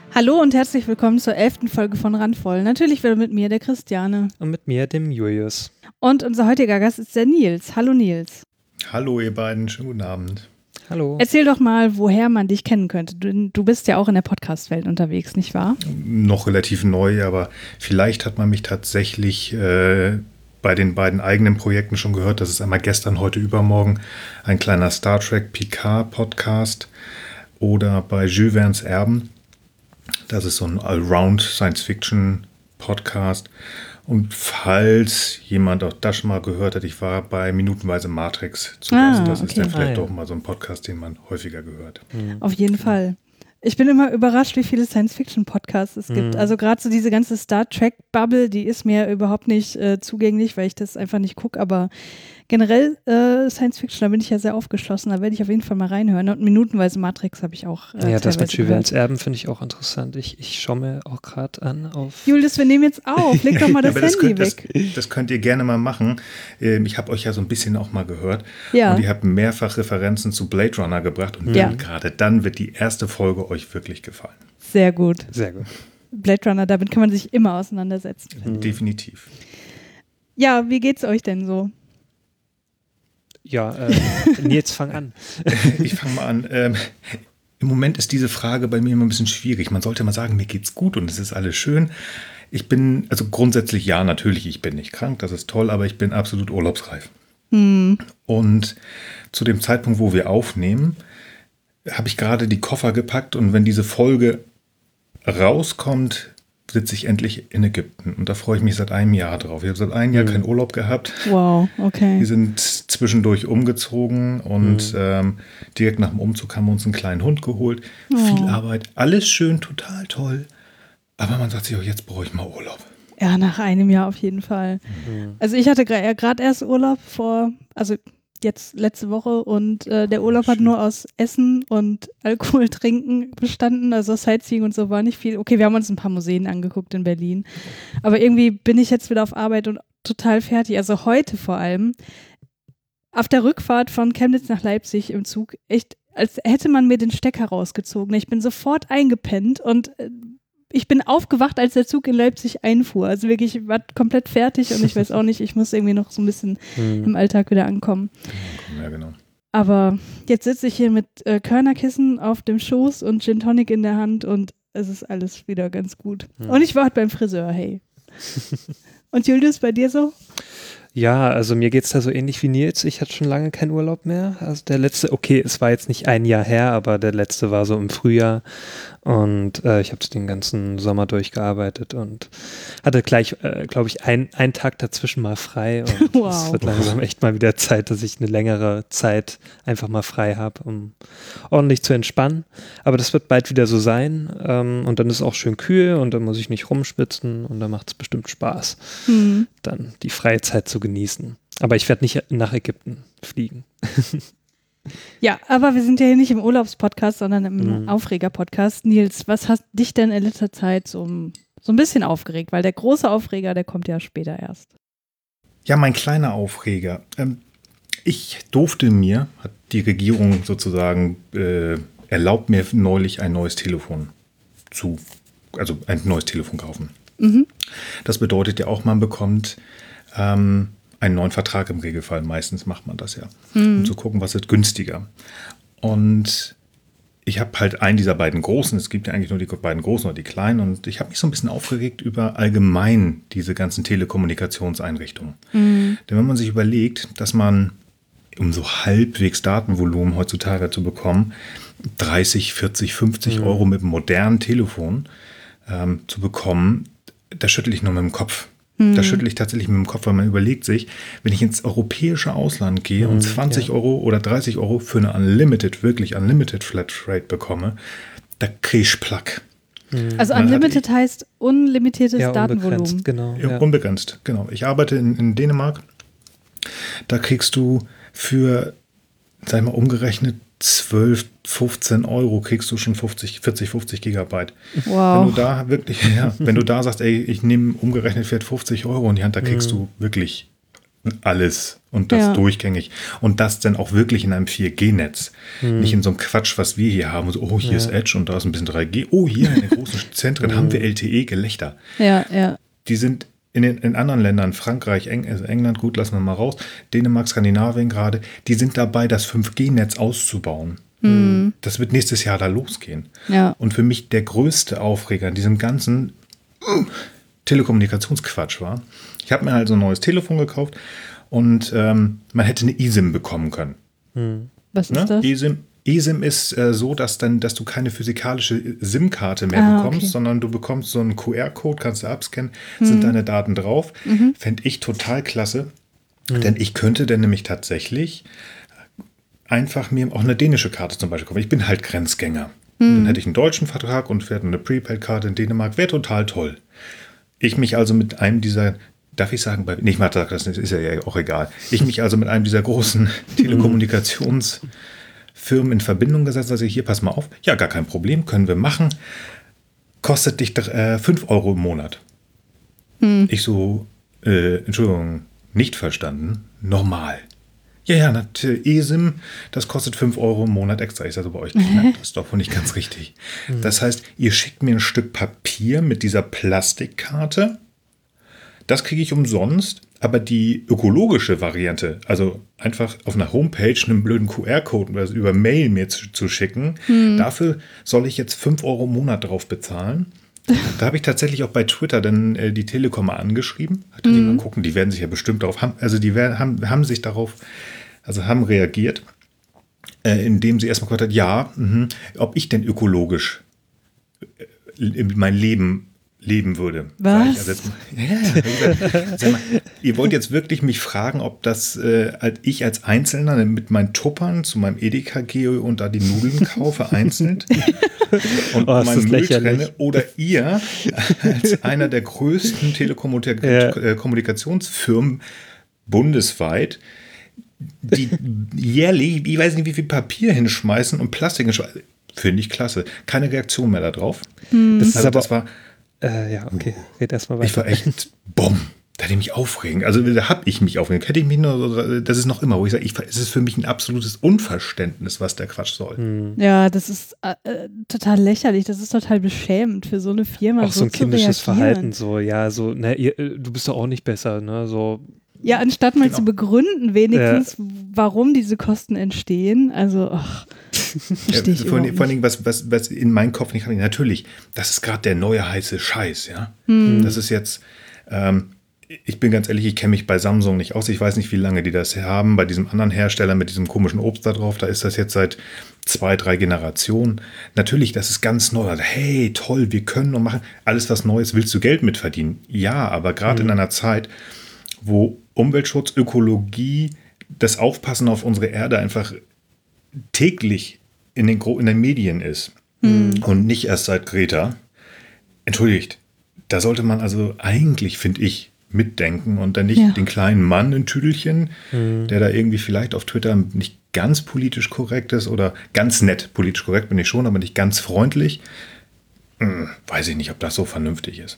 Hallo und herzlich willkommen zur 11. Folge von Randvoll. Natürlich wieder mit mir, der Christiane. Und mit mir, dem Julius. Und unser heutiger Gast ist der Nils. Hallo Nils. Hallo ihr beiden, schönen guten Abend. Hallo. Erzähl doch mal, woher man dich kennen könnte. Du bist ja auch in der Podcast-Welt unterwegs, nicht wahr? Noch relativ neu, aber vielleicht hat man mich tatsächlich bei den beiden eigenen Projekten schon gehört. Das ist einmal gestern, heute, übermorgen ein kleiner Star Trek Picard Podcast oder bei Jules Verne's Erben. Das ist so ein Allround Science Fiction Podcast. Und falls jemand auch das schon mal gehört hat, ich war bei Minutenweise Matrix zu Gast. Das ist dann vielleicht doch mal so ein Podcast, den man häufiger gehört. Auf jeden Fall. Ich bin immer überrascht, wie viele Science-Fiction-Podcasts es gibt. Also gerade so diese ganze Star Trek-Bubble, die ist mir überhaupt nicht zugänglich, weil ich das einfach nicht gucke. Aber generell Science-Fiction, da bin ich ja sehr aufgeschlossen. Da werde ich auf jeden Fall mal reinhören. Und Minutenweise Matrix habe ich auch ja, das mit Jules Verne's Erben finde ich auch interessant. Ich schaue mir auch gerade an auf... Julius, wir nehmen jetzt auf. Leg doch mal das Handy weg. Das könnt ihr gerne mal machen. Ich habe euch ja so ein bisschen auch mal gehört. Ja. Und ihr habt mehrfach Referenzen zu Blade Runner gebracht. Und gerade dann wird die erste Folge euch wirklich gefallen. Sehr gut. Sehr gut. Blade Runner, damit kann man sich immer auseinandersetzen. Definitiv. Ja, wie geht's euch denn so? Ja, Nils, fang an. Ich fange mal an. Im Moment ist diese Frage bei mir immer ein bisschen schwierig. Man sollte mal sagen, mir geht's gut und es ist alles schön. Ich bin, also grundsätzlich ja, natürlich, ich bin nicht krank, das ist toll, aber ich bin absolut urlaubsreif. Und zu dem Zeitpunkt, wo wir aufnehmen, habe ich gerade die Koffer gepackt und wenn diese Folge rauskommt, sitze ich endlich in Ägypten. Und da freue ich mich seit einem Jahr drauf. Ich habe seit einem Jahr keinen Urlaub gehabt. Wow, okay. Wir sind zwischendurch umgezogen und direkt nach dem Umzug haben wir uns einen kleinen Hund geholt. Viel Arbeit, alles schön, total toll. Aber man sagt sich auch, jetzt brauche ich mal Urlaub. Ja, nach einem Jahr auf jeden Fall. Also ich hatte gerade erst Urlaub jetzt letzte Woche und der Urlaub hat nur aus Essen und Alkohol trinken bestanden, also Sightseeing und so war nicht viel. Okay, wir haben uns ein paar Museen angeguckt in Berlin, aber irgendwie bin ich jetzt wieder auf Arbeit und total fertig, also heute vor allem. Auf der Rückfahrt von Chemnitz nach Leipzig im Zug, echt, als hätte man mir den Stecker rausgezogen. Ich bin sofort eingepennt und ich bin aufgewacht, als der Zug in Leipzig einfuhr. Also wirklich, ich war komplett fertig und ich weiß auch nicht, ich muss irgendwie noch so ein bisschen im Alltag wieder ankommen. Ja, genau. Aber jetzt sitze ich hier mit Körnerkissen auf dem Schoß und Gin Tonic in der Hand und es ist alles wieder ganz gut. Und ich war heute beim Friseur, hey. Und Julius, bei dir so? Ja, also mir geht's da so ähnlich wie Nils. Ich hatte schon lange keinen Urlaub mehr. Also der letzte, okay, es war jetzt nicht ein Jahr her, aber der letzte war so im Frühjahr. Und ich habe den ganzen Sommer durchgearbeitet und hatte gleich, glaube ich, einen Tag dazwischen mal frei. Und es wird langsam echt mal wieder Zeit, dass ich eine längere Zeit einfach mal frei habe, um ordentlich zu entspannen. Aber das wird bald wieder so sein. Und dann ist es auch schön kühl und dann muss ich nicht rumspitzen und dann macht es bestimmt Spaß, dann die freie Zeit zu genießen. Aber ich werde nicht nach Ägypten fliegen. Ja, aber wir sind ja hier nicht im Urlaubspodcast, sondern im Aufreger-Podcast. Nils, was hat dich denn in letzter Zeit so ein bisschen aufgeregt? Weil der große Aufreger, der kommt ja später erst. Ja, mein kleiner Aufreger. Ich durfte mir, hat die Regierung sozusagen erlaubt mir neulich ein neues Telefon ein neues Telefon kaufen. Das bedeutet ja auch, man bekommt einen neuen Vertrag im Regelfall. Meistens macht man das ja, um zu gucken, was ist günstiger. Und ich habe halt einen dieser beiden großen, es gibt ja eigentlich nur die beiden großen oder die kleinen, und ich habe mich so ein bisschen aufgeregt über allgemein diese ganzen Telekommunikationseinrichtungen. Denn wenn man sich überlegt, dass man, um so halbwegs Datenvolumen heutzutage zu bekommen, 30, 40, 50 Euro mit einem modernen Telefon zu bekommen, da schüttel ich nur mit dem Kopf. Da schüttle ich tatsächlich mit dem Kopf, weil man überlegt sich, wenn ich ins europäische Ausland gehe und 20 Euro oder 30 Euro für eine wirklich Unlimited Flatrate bekomme, da kriege ich Plack. Also Unlimited heißt unlimitiertes Datenvolumen. Unbegrenzt, genau. Ja. Unbegrenzt, genau. Ich arbeite in Dänemark, da kriegst du für, sag ich mal, umgerechnet 12, 15 Euro kriegst du schon 40, 50 Gigabyte. Wow. Wenn du da wirklich, wenn du da sagst, ey, ich nehme umgerechnet 50 Euro in die Hand, da kriegst du wirklich alles und das durchgängig. Und das dann auch wirklich in einem 4G-Netz. Nicht in so einem Quatsch, was wir hier haben. So, oh, hier ist Edge und da ist ein bisschen 3G. Oh, hier in der großen Zentren haben wir LTE-Gelächter. Ja. Die sind in anderen Ländern, Frankreich, England, gut, lassen wir mal raus, Dänemark, Skandinavien gerade, die sind dabei, das 5G-Netz auszubauen. Das wird nächstes Jahr da losgehen. Ja. Und für mich der größte Aufreger in diesem ganzen Telekommunikationsquatsch war, ich habe mir halt so ein neues Telefon gekauft und man hätte eine eSIM bekommen können. Was ist das? eSIM ist so, dass du keine physikalische SIM-Karte mehr bekommst, sondern du bekommst so einen QR-Code, kannst du abscannen, sind deine Daten drauf. Fände ich total klasse, denn ich könnte dann nämlich tatsächlich einfach mir auch eine dänische Karte zum Beispiel kaufen. Ich bin halt Grenzgänger. Dann hätte ich einen deutschen Vertrag und werde eine Prepaid-Karte in Dänemark. Wäre total toll. Ich mich also mit einem dieser, darf ich sagen, das ist ja auch egal. Ich mich also mit einem dieser großen Telekommunikationsfirmen in Verbindung gesetzt. Also hier, pass mal auf. Ja, gar kein Problem, können wir machen. Kostet dich 5 Euro im Monat. Ich so, Entschuldigung, nicht verstanden. Normal. Ja, eSIM, das kostet 5 Euro im Monat extra. Ich sage, bei euch knackt das doch wohl nicht ganz richtig. Das heißt, ihr schickt mir ein Stück Papier mit dieser Plastikkarte. Das kriege ich umsonst, aber die ökologische Variante, also einfach auf einer Homepage einen blöden QR-Code oder über Mail mir zu schicken, dafür soll ich jetzt 5 Euro im Monat drauf bezahlen. Da habe ich tatsächlich auch bei Twitter dann die Telekom mal angeschrieben. Hat die mal gucken, die werden sich ja bestimmt darauf haben, also die haben sich darauf, also haben reagiert, indem sie erstmal gesagt hat, ob ich denn ökologisch mein Leben leben würde. Was? Sag mal, ihr wollt jetzt wirklich mich fragen, ob das ich als Einzelner mit meinen Tuppern zu meinem Edeka gehe und da die Nudeln kaufe einzeln und meinen Müll trenne, oder ihr als einer der größten Telekommunikationsfirmen bundesweit, die jährlich, ich weiß nicht, wie viel Papier hinschmeißen und Plastik hinschmeißen. Finde ich klasse. Keine Reaktion mehr darauf. Das war okay. Red erstmal weiter. Ich war echt da hätte ich mich aufregen. Also da habe ich mich aufregen. Hätte ich mich nur, das ist noch immer, wo ich sage, es ist für mich ein absolutes Unverständnis, was der Quatsch soll. Ja, das ist total lächerlich. Das ist total beschämend für so eine Firma. Auch so ein kindisches Verhalten, so, du bist doch auch nicht besser, ne, so. Ja, anstatt mal zu begründen, wenigstens, warum diese Kosten entstehen. Also, verstehe ich vor allen Dingen, was in meinem Kopf nicht rein. Natürlich, das ist gerade der neue heiße Scheiß, ja. Das ist jetzt, ich bin ganz ehrlich, ich kenne mich bei Samsung nicht aus. Ich weiß nicht, wie lange die das haben. Bei diesem anderen Hersteller mit diesem komischen Obst da drauf, da ist das jetzt seit 2, 3 Generationen. Natürlich, das ist ganz neu. Also, hey, toll, wir können und machen. Alles, was Neues, willst du Geld mitverdienen? Ja, aber gerade in einer Zeit, wo Umweltschutz, Ökologie, das Aufpassen auf unsere Erde einfach täglich in den Medien ist und nicht erst seit Greta. Entschuldigt, da sollte man also eigentlich, finde ich, mitdenken und dann nicht den kleinen Mann in Tüdelchen, der da irgendwie vielleicht auf Twitter nicht ganz politisch korrekt ist oder ganz nett, politisch korrekt bin ich schon, aber nicht ganz freundlich. Weiß ich nicht, ob das so vernünftig ist.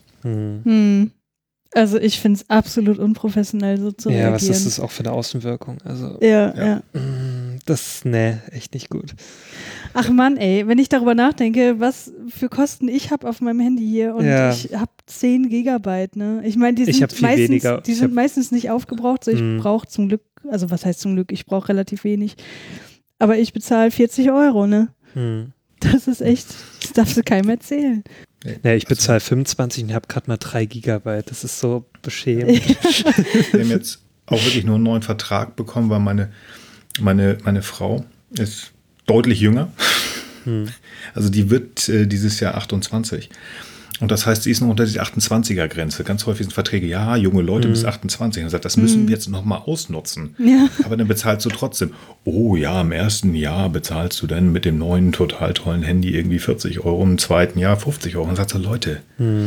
Also ich finde es absolut unprofessionell, so zu reagieren. Ja, was ist das auch für eine Außenwirkung? Also, ja. Das, echt nicht gut. Ach Mann, ey, wenn ich darüber nachdenke, was für Kosten ich habe auf meinem Handy hier und ich habe 10 Gigabyte, ne? Ich meine, die sind meistens nicht aufgebraucht, so ich brauche zum Glück, also was heißt zum Glück, ich brauche relativ wenig, aber ich bezahle 40 Euro, ne? Das ist echt, das darfst du keinem erzählen. Ja, ich bezahle 25 und habe gerade mal 3 Gigabyte. Das ist so beschämend. Wir haben jetzt auch wirklich nur einen neuen Vertrag bekommen, weil meine Frau ist deutlich jünger. Also die wird dieses Jahr 28. Und das heißt, sie ist noch unter die 28er-Grenze. Ganz häufig sind Verträge, ja, junge Leute bis 28. Und sagt, das müssen wir jetzt nochmal ausnutzen. Ja. Aber dann bezahlst du trotzdem. Oh ja, im ersten Jahr bezahlst du dann mit dem neuen, total tollen Handy irgendwie 40 Euro, im zweiten Jahr 50 Euro. Und dann sagst du, Leute,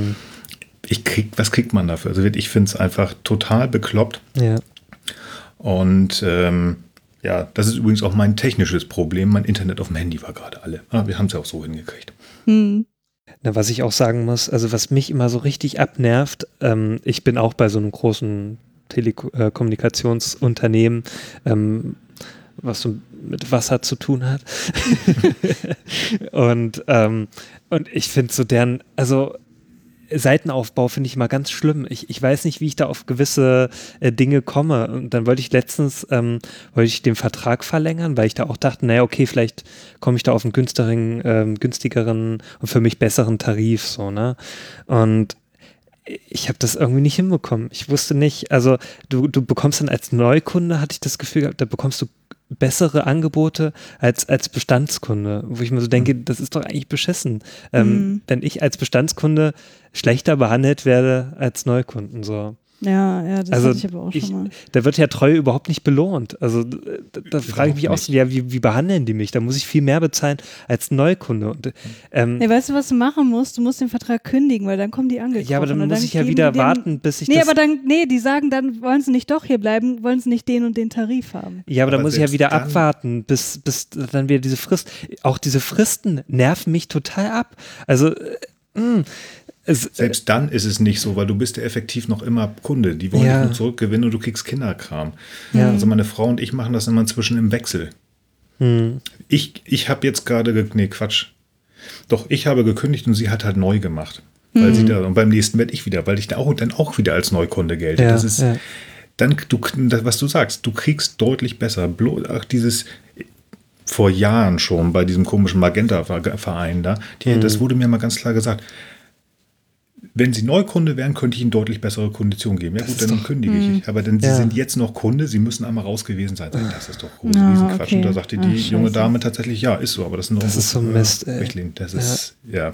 was kriegt man dafür? Also ich finde es einfach total bekloppt. Ja. Und das ist übrigens auch mein technisches Problem. Mein Internet auf dem Handy war gerade alle. Aber wir haben es ja auch so hingekriegt. Was ich auch sagen muss, also was mich immer so richtig abnervt, ich bin auch bei so einem großen Telekommunikationsunternehmen, was so mit Wasser zu tun hat. Und ich finde so deren, also Seitenaufbau finde ich mal ganz schlimm. Ich weiß nicht, wie ich da auf gewisse Dinge komme. Und dann wollte ich letztens den Vertrag verlängern, weil ich da auch dachte, naja, okay, vielleicht komme ich da auf einen günstigeren und für mich besseren Tarif, so, ne? Und ich habe das irgendwie nicht hinbekommen. Ich wusste nicht, also du bekommst dann als Neukunde, hatte ich das Gefühl gehabt, da bekommst du bessere Angebote als Bestandskunde, wo ich mir so denke, das ist doch eigentlich beschissen, wenn ich als Bestandskunde schlechter behandelt werde als Neukunden, so. Ja, das also hatte ich aber auch schon mal. Da wird ja Treue überhaupt nicht belohnt. Also da frage ich mich auch so, ja, wie behandeln die mich? Da muss ich viel mehr bezahlen als Neukunde. Und, weißt du, was du machen musst? Du musst den Vertrag kündigen, weil dann kommen die angekrochen. Ja, aber dann muss ich ja wieder warten, bis ich die sagen dann, wollen sie nicht doch hier bleiben, wollen sie nicht den und den Tarif haben. Ja, aber dann muss ich ja wieder abwarten, bis dann wieder diese Frist, auch diese Fristen nerven mich total ab. Also, selbst dann ist es nicht so, weil du bist ja effektiv noch immer Kunde. Die wollen dich nur zurückgewinnen und du kriegst Kinderkram. Ja. Also meine Frau und ich machen das immer inzwischen im Wechsel. Ich habe jetzt gerade, ich habe gekündigt und sie hat halt neu gemacht. Weil sie da, und beim nächsten werde ich wieder, weil ich dann auch wieder als Neukunde gelte. Ja, das ist dann, was du sagst, du kriegst deutlich besser. Dieses vor Jahren schon bei diesem komischen Magenta-Verein da, das wurde mir mal ganz klar gesagt. Wenn Sie Neukunde wären, könnte ich Ihnen deutlich bessere Konditionen geben. Ja gut, dann kündige ich. Aber denn Sie sind jetzt noch Kunde, Sie müssen einmal raus gewesen sein. Das ist doch groß, Riesenquatsch. Okay. Und da sagte die junge Dame tatsächlich, ja, ist so. Aber das ist so Mist, ey. Das ist, Ja,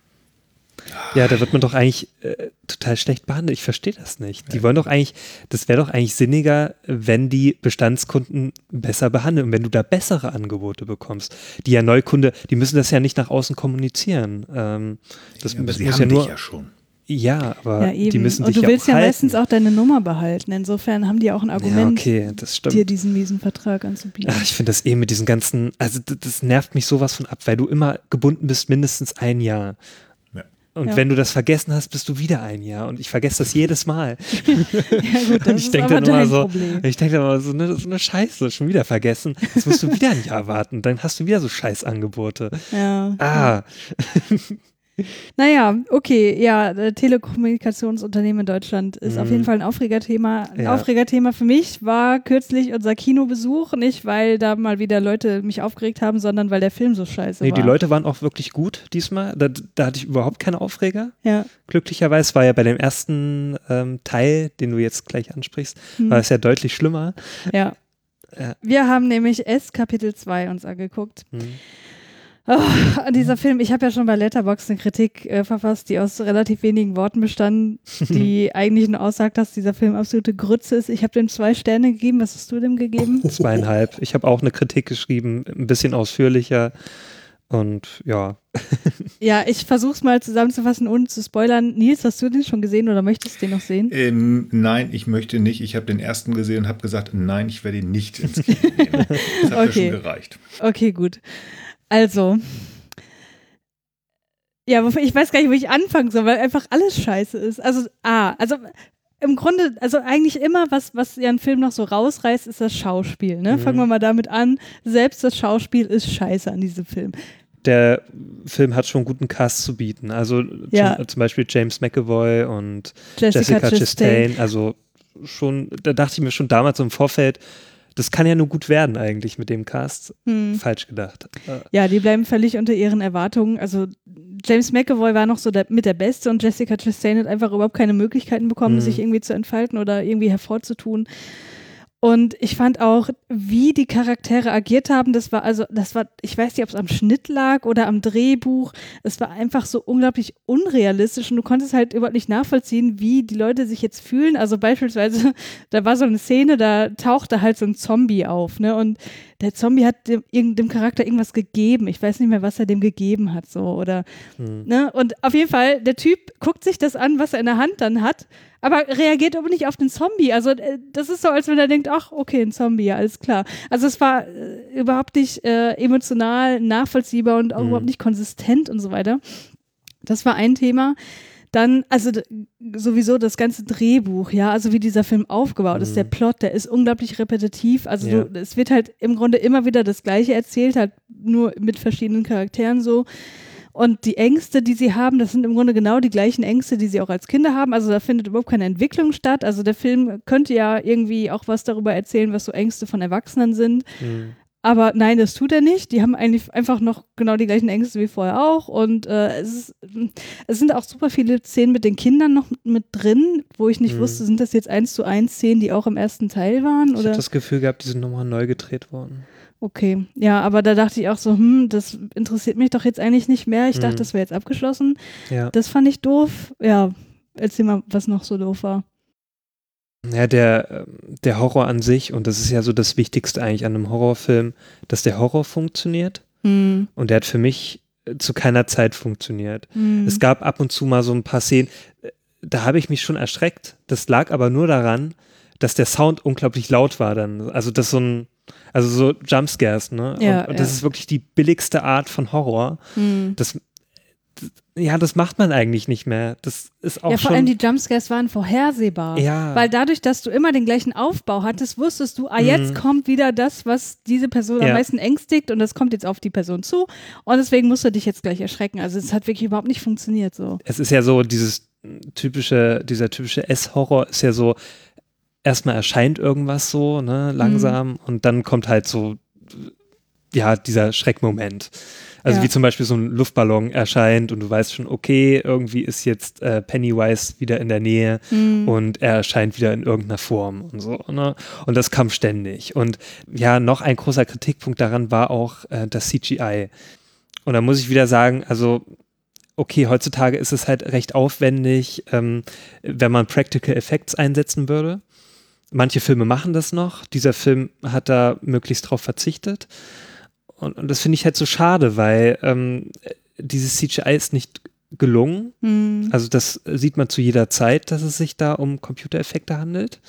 da wird man doch eigentlich total schlecht behandelt. Ich verstehe das nicht. Die wollen doch eigentlich, das wäre doch eigentlich sinniger, wenn die Bestandskunden besser behandeln und wenn du da bessere Angebote bekommst. Die ja Neukunde, die müssen das ja nicht nach außen kommunizieren. Das aber sie muss haben ja nur. Dich ja schon. Ja, aber die müssen dich ja auch. Und du willst ja halten. meistens auch deine Nummer behalten. Insofern haben die auch ein Argument, dir diesen miesen Vertrag anzubieten. Ach, ich finde das mit diesen ganzen, also das nervt mich sowas von ab, weil du immer gebunden bist, mindestens ein Jahr. Und wenn du das vergessen hast, bist du wieder ein Jahr. Und ich vergesse das jedes Mal. Ja gut, das ist aber dein Problem. Ich denke dann immer, so eine Scheiße, schon wieder vergessen. Jetzt musst du wieder ein Jahr warten. Dann hast du wieder so Scheißangebote. Ja. Naja, okay, Telekommunikationsunternehmen in Deutschland ist auf jeden Fall ein Aufregerthema. Ein Aufregerthema für mich war kürzlich unser Kinobesuch, nicht weil da mal wieder Leute mich aufgeregt haben, sondern weil der Film so scheiße war. Die Leute waren auch wirklich gut diesmal. Da hatte ich überhaupt keine Aufreger. Ja. Glücklicherweise war ja bei dem ersten Teil, den du jetzt gleich ansprichst, war es ja deutlich schlimmer. Ja. Wir haben nämlich Kapitel 2 uns angeguckt. An dieser Film, ich habe ja schon bei Letterboxd eine Kritik verfasst, die aus relativ wenigen Worten bestand, die eigentlich nur aussagt, dass dieser Film absolute Grütze ist. Ich habe dem 2 Sterne gegeben. Was hast du dem gegeben? 2,5. Ich habe auch eine Kritik geschrieben, ein bisschen ausführlicher und ja. Ja, ich versuche es mal zusammenzufassen, ohne zu spoilern. Nils, hast du den schon gesehen oder möchtest du den noch sehen? Nein, ich möchte nicht. Ich habe den ersten gesehen und habe gesagt, nein, ich werde ihn nicht ins Kino nehmen. Das hat mir schon gereicht. Okay, gut. Also, ich weiß gar nicht, wo ich anfangen soll, weil einfach alles scheiße ist. Also im Grunde, also eigentlich immer, was ja ein Film noch so rausreißt, ist das Schauspiel. Ne? Fangen wir mal damit an. Selbst das Schauspiel ist scheiße an diesem Film. Der Film hat schon einen guten Cast zu bieten. Also zum Beispiel James McAvoy und Jessica Chastain. Also schon, da dachte ich mir schon damals im Vorfeld, das kann ja nur gut werden eigentlich mit dem Cast. Falsch gedacht. Ja, die bleiben völlig unter ihren Erwartungen. Also James McAvoy war noch so mit der Beste und Jessica Chastain hat einfach überhaupt keine Möglichkeiten bekommen, sich irgendwie zu entfalten oder irgendwie hervorzutun. Und ich fand auch, wie die Charaktere agiert haben, das war, ich weiß nicht, ob es am Schnitt lag oder am Drehbuch, es war einfach so unglaublich unrealistisch und du konntest halt überhaupt nicht nachvollziehen, wie die Leute sich jetzt fühlen. Also beispielsweise, da war so eine Szene, da tauchte halt so ein Zombie auf, ne, und der Zombie hat dem Charakter irgendwas gegeben. Ich weiß nicht mehr, was er dem gegeben hat, so, oder, ne, und auf jeden Fall, der Typ guckt sich das an, was er in der Hand dann hat, aber reagiert aber nicht auf den Zombie. Also das ist so, als wenn er denkt, ach, okay, ein Zombie, ja, alles klar. Also es war überhaupt nicht emotional nachvollziehbar und auch überhaupt nicht konsistent und so weiter. Das war ein Thema. Dann, also sowieso das ganze Drehbuch, ja, also wie dieser Film aufgebaut ist, der Plot, der ist unglaublich repetitiv. Also es wird halt im Grunde immer wieder das Gleiche erzählt, halt nur mit verschiedenen Charakteren so. Und die Ängste, die sie haben, das sind im Grunde genau die gleichen Ängste, die sie auch als Kinder haben. Also da findet überhaupt keine Entwicklung statt. Also der Film könnte ja irgendwie auch was darüber erzählen, was so Ängste von Erwachsenen sind. Aber nein, das tut er nicht. Die haben eigentlich einfach noch genau die gleichen Ängste wie vorher auch. Und es sind auch super viele Szenen mit den Kindern noch mit drin, wo ich nicht wusste, sind das jetzt 1:1 Szenen, die auch im ersten Teil waren? Ich habe das Gefühl gehabt, die sind nochmal neu gedreht worden. Okay, ja, aber da dachte ich auch so, das interessiert mich doch jetzt eigentlich nicht mehr. Ich dachte, das wäre jetzt abgeschlossen. Ja. Das fand ich doof. Ja, erzähl mal, was noch so doof war. Ja, der Horror an sich, und das ist ja so das Wichtigste eigentlich an einem Horrorfilm, dass der Horror funktioniert. Und der hat für mich zu keiner Zeit funktioniert. Es gab ab und zu mal so ein paar Szenen, da habe ich mich schon erschreckt. Das lag aber nur daran, dass der Sound unglaublich laut war dann. Also das so Jumpscares, ne? Ja, und das ist wirklich die billigste Art von Horror. Das macht man eigentlich nicht mehr. Das ist auch vor allem die Jumpscares waren vorhersehbar. Ja. Weil dadurch, dass du immer den gleichen Aufbau hattest, wusstest du, jetzt kommt wieder das, was diese Person am meisten ängstigt und das kommt jetzt auf die Person zu und deswegen musst du dich jetzt gleich erschrecken. Also es hat wirklich überhaupt nicht funktioniert so. Es ist ja so, dieser typische S-Horror ist ja so, erstmal erscheint irgendwas so, ne, langsam und dann kommt halt so, dieser Schreckmoment. Also wie zum Beispiel so ein Luftballon erscheint und du weißt schon, okay, irgendwie ist jetzt Pennywise wieder in der Nähe und er erscheint wieder in irgendeiner Form und so, ne? Und das kam ständig. Und ja, noch ein großer Kritikpunkt daran war auch das CGI. Und da muss ich wieder sagen, also okay, heutzutage ist es halt recht aufwendig, wenn man Practical Effects einsetzen würde. Manche Filme machen das noch. Dieser Film hat da möglichst drauf verzichtet. Und das finde ich halt so schade, weil dieses CGI ist nicht gelungen. Also das sieht man zu jeder Zeit, dass es sich da um Computereffekte handelt.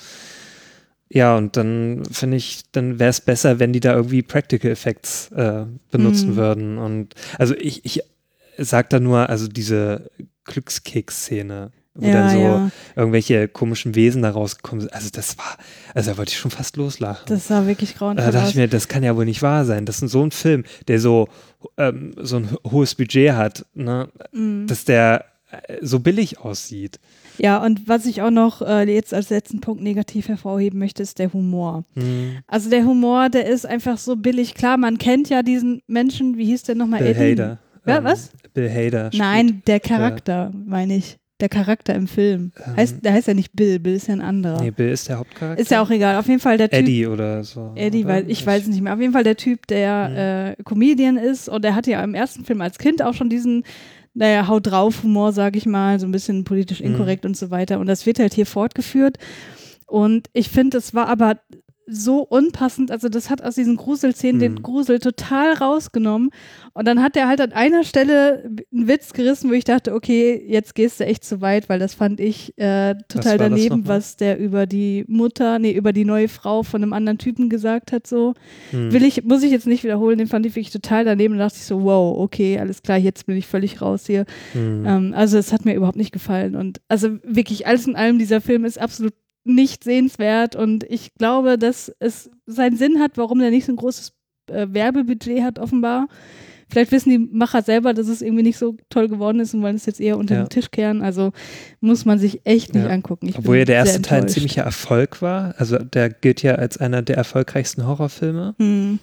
Ja, und dann finde ich, dann wäre es besser, wenn die da irgendwie Practical Effects benutzen würden. Und also ich sag da nur, also diese Glückskeks-Szene, wo dann so irgendwelche komischen Wesen da rausgekommen sind. Also da wollte ich schon fast loslachen. Das sah wirklich grauenvoll aus. Da dachte ich mir, das kann ja wohl nicht wahr sein. Das ist so ein Film, der so ein hohes Budget hat, ne? Dass der so billig aussieht. Ja, und was ich auch noch jetzt als letzten Punkt negativ hervorheben möchte, ist der Humor. Also der Humor, der ist einfach so billig. Klar, man kennt ja diesen Menschen, wie hieß der nochmal? Bill Hader. Ja, was? Bill Hader. Nein, der Charakter, meine ich. Der Charakter im Film. Der heißt ja nicht Bill, Bill ist ja ein anderer. Nee, Bill ist der Hauptcharakter. Ist ja auch egal. Auf jeden Fall der Typ. Eddie oder so. Eddie, weil ich weiß es nicht mehr. Auf jeden Fall der Typ, der Comedian ist und der hatte ja im ersten Film als Kind auch schon diesen, Haut drauf Humor, sag ich mal, so ein bisschen politisch inkorrekt und so weiter. Und das wird halt hier fortgeführt. Und ich finde, es war aber so unpassend, also das hat aus diesen Gruselszenen den Grusel total rausgenommen und dann hat er halt an einer Stelle einen Witz gerissen, wo ich dachte, okay, jetzt gehst du echt zu weit, weil das fand ich total daneben, was der über die über die neue Frau von einem anderen Typen gesagt hat, so. Muss ich jetzt nicht wiederholen, den fand ich wirklich total daneben und dachte ich so, wow, okay, alles klar, jetzt bin ich völlig raus hier. Also es hat mir überhaupt nicht gefallen und also wirklich alles in allem, dieser Film ist absolut nicht sehenswert und ich glaube, dass es seinen Sinn hat, warum der nicht so ein großes Werbebudget hat offenbar. Vielleicht wissen die Macher selber, dass es irgendwie nicht so toll geworden ist und wollen es jetzt eher unter den Tisch kehren. Also muss man sich echt nicht angucken. Obwohl ja der erste Teil ein ziemlicher Erfolg war. Also der gilt ja als einer der erfolgreichsten Horrorfilme.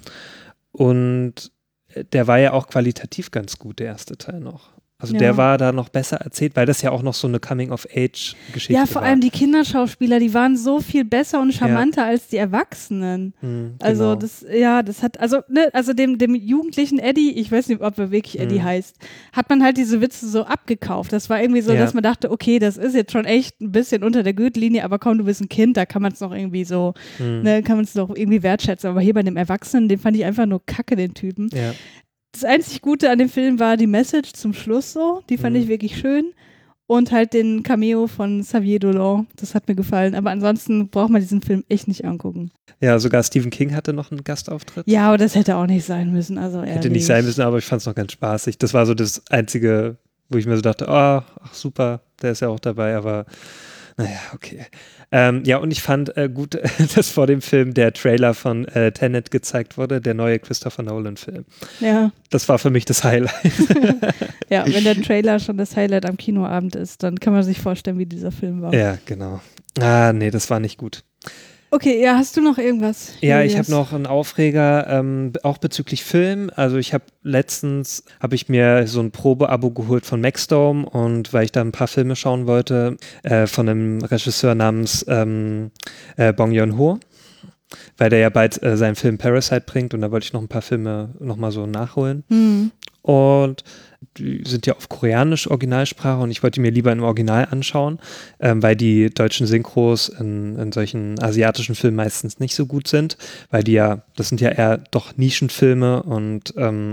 Und der war ja auch qualitativ ganz gut, der erste Teil noch. Also der war da noch besser erzählt, weil das ja auch noch so eine Coming-of-Age-Geschichte war. Ja, vor allem die Kinderschauspieler, die waren so viel besser und charmanter als die Erwachsenen. Also das hat, also dem jugendlichen Eddie, ich weiß nicht, ob er wirklich Eddie heißt, hat man halt diese Witze so abgekauft. Das war irgendwie so, dass man dachte, okay, das ist jetzt schon echt ein bisschen unter der Gürtellinie, aber komm, du bist ein Kind, da kann man es noch irgendwie so, kann man es noch irgendwie wertschätzen. Aber hier bei dem Erwachsenen, den fand ich einfach nur kacke, den Typen. Ja. Das einzig Gute an dem Film war die Message zum Schluss so, die fand ich wirklich schön und halt den Cameo von Xavier Dolan, das hat mir gefallen, aber ansonsten braucht man diesen Film echt nicht angucken. Ja, sogar Stephen King hatte noch einen Gastauftritt. Ja, aber das hätte auch nicht sein müssen, also ehrlich. Hätte nicht sein müssen, aber ich fand es noch ganz spaßig. Das war so das einzige wo ich mir so dachte, ach super, der ist ja auch dabei, aber naja, okay. Ja, und ich fand gut, dass vor dem Film der Trailer von Tenet gezeigt wurde, der neue Christopher Nolan-Film. Ja. Das war für mich das Highlight. Ja, wenn der Trailer schon das Highlight am Kinoabend ist, dann kann man sich vorstellen, wie dieser Film war. Ja, genau. Ah, nee, das war nicht gut. Okay, ja, hast du noch irgendwas? Ja, ich habe noch einen Aufreger, auch bezüglich Film. Also ich habe letztens, ich mir so ein Probeabo geholt von Maxdome und weil ich da ein paar Filme schauen wollte, von einem Regisseur namens Bong Joon-ho, weil der ja bald seinen Film Parasite bringt und da wollte ich noch ein paar Filme nochmal so nachholen. Und die sind ja auf Koreanisch Originalsprache und ich wollte die mir lieber im Original anschauen, weil die deutschen Synchros in solchen asiatischen Filmen meistens nicht so gut sind, weil das sind ja eher doch Nischenfilme und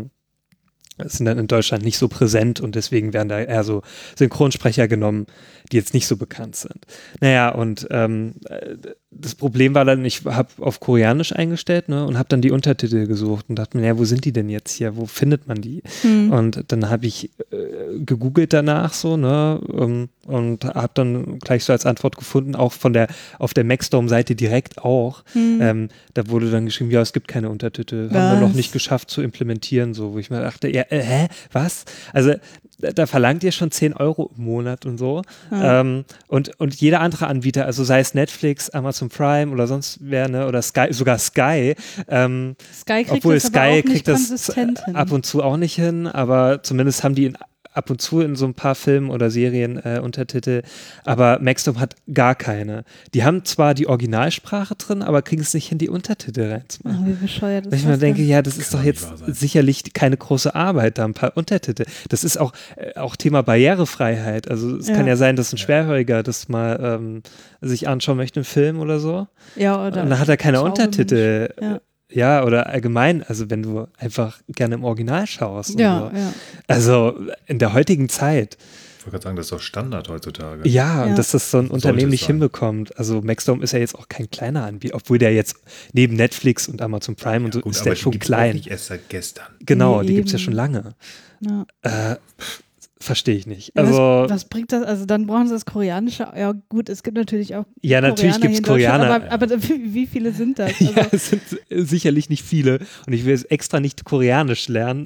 sind dann in Deutschland nicht so präsent und deswegen werden da eher so Synchronsprecher genommen, die jetzt nicht so bekannt sind. Naja, und das Problem war dann, ich habe auf Koreanisch eingestellt, ne, und habe dann die Untertitel gesucht und dachte mir, ja, wo sind die denn jetzt hier? Wo findet man die? Und dann habe ich gegoogelt danach so, ne, und habe dann gleich so als Antwort gefunden, auch auf der Maxdome-Seite direkt auch. Da wurde dann geschrieben, ja, es gibt keine Untertitel, haben wir noch nicht geschafft zu implementieren, so, wo ich mir dachte, ja, was? Also da verlangt ihr schon 10 € im Monat und so. Und jeder andere Anbieter, also sei es Netflix, Amazon Prime oder sonst wer, ne, oder Sky, sogar Sky. Sky kriegt obwohl das Sky aber auch nicht kriegt das konsistent hin. ab und zu auch nicht hin, aber zumindest haben die ab und zu in so ein paar Filmen oder Serien Untertitel, aber Maxdome hat gar keine. Die haben zwar die Originalsprache drin, aber kriegen es nicht hin, die Untertitel reinzumachen. Wie bescheuert ist Weil ich mir denke, ja, das ist doch jetzt sicherlich keine große Arbeit, da ein paar Untertitel. Das ist auch Thema Barrierefreiheit. Also es kann ja sein, dass ein Schwerhöriger das mal sich anschauen möchte, einen Film oder so. Ja, oder und dann hat er keine Untertitel. Ja. Ja, oder allgemein, also wenn du einfach gerne im Original schaust. Ja, so. ja. Also in der heutigen Zeit. Ich wollte gerade sagen, das ist doch Standard heutzutage. Ja, und dass das so ein Unternehmen nicht sein. hinbekommt. Also Maxdome ist ja jetzt auch kein kleiner Anbieter, obwohl der jetzt neben Netflix und Amazon Prime und so gut, ist aber der schon die gibt's klein. auch nicht erst seit gestern. Genau, Nee, die gibt es ja eben. schon lange. Ja. Verstehe ich nicht. Ja, Also was bringt das? Also dann brauchen sie das Koreanische. Ja gut, es gibt natürlich auch ja, natürlich gibt es Koreaner. Aber wie viele sind das? Also, Ja, es sind sicherlich nicht viele und ich will jetzt extra nicht Koreanisch lernen.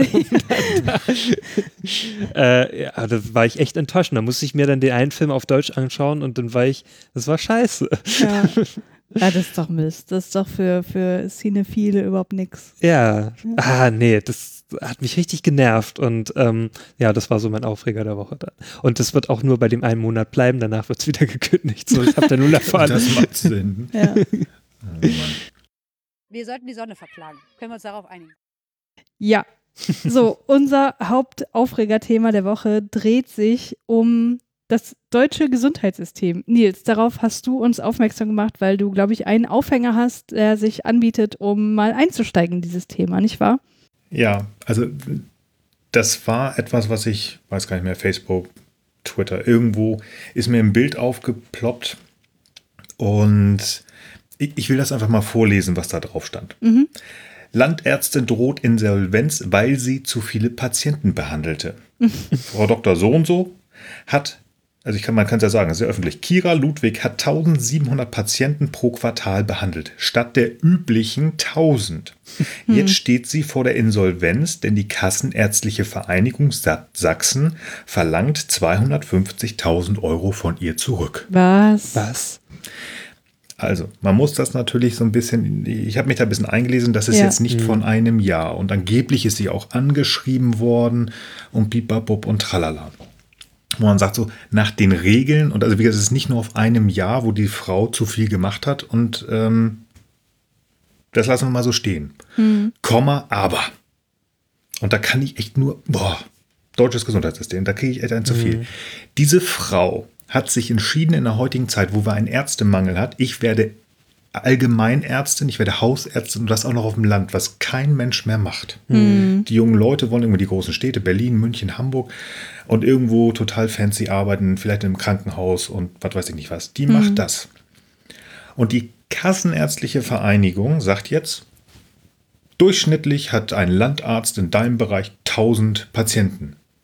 Ja, da war ich echt enttäuscht. Da musste ich mir dann den einen Film auf Deutsch anschauen und dann das war scheiße. ja. Ja, das ist doch Mist. Das ist doch für Cinephile überhaupt nichts. Ja, nee, das hat mich richtig genervt und ja, das war so mein Aufreger der Woche dann. Und das wird auch nur bei dem einen Monat bleiben, danach wird es wieder gekündigt. So, ich habe da nur erfahren. Das macht Sinn. Ja. Oh Mann. Wir sollten die Sonne verklagen. Können wir uns darauf einigen? Ja. So, unser Hauptaufregerthema der Woche dreht sich um das deutsche Gesundheitssystem. Nils, darauf hast du uns aufmerksam gemacht, weil du, glaube ich, einen Aufhänger hast, der sich anbietet, um mal einzusteigen in dieses Thema, nicht wahr? Ja, also das war etwas, was ich, weiß gar nicht mehr, Facebook, Twitter, irgendwo ist mir ein Bild aufgeploppt und ich will das einfach mal vorlesen, was da drauf stand. Landärztin droht Insolvenz, weil sie zu viele Patienten behandelte. Frau Dr. So und so hat, also man kann es ja sagen, es ist ja öffentlich, Kira Ludwig hat 1700 Patienten pro Quartal behandelt, statt der üblichen 1000. Jetzt steht sie vor der Insolvenz, denn die Kassenärztliche Vereinigung Sachsen verlangt 250.000 € von ihr zurück. Was? Also, man muss das natürlich so ein bisschen, ich habe mich da ein bisschen eingelesen, das ist jetzt nicht von einem Jahr. Und angeblich ist sie auch angeschrieben worden und bibabub und tralala. Wo man sagt so, nach den Regeln, und also wie gesagt, es ist nicht nur auf einem Jahr, wo die Frau zu viel gemacht hat und das lassen wir mal so stehen. Komma, aber. Und da kann ich echt nur, deutsches Gesundheitssystem, da kriege ich echt ein zu viel. Diese Frau hat sich entschieden in der heutigen Zeit, wo wir einen Ärztemangel hat, ich werde Allgemeinärztin, ich werde Hausärztin und das auch noch auf dem Land, was kein Mensch mehr macht. Die jungen Leute wollen irgendwie die großen Städte, Berlin, München, Hamburg und irgendwo total fancy arbeiten, vielleicht im Krankenhaus und was weiß ich nicht was. Die macht das. Und die Kassenärztliche Vereinigung sagt jetzt, durchschnittlich hat ein Landarzt in deinem Bereich 1000 Patienten.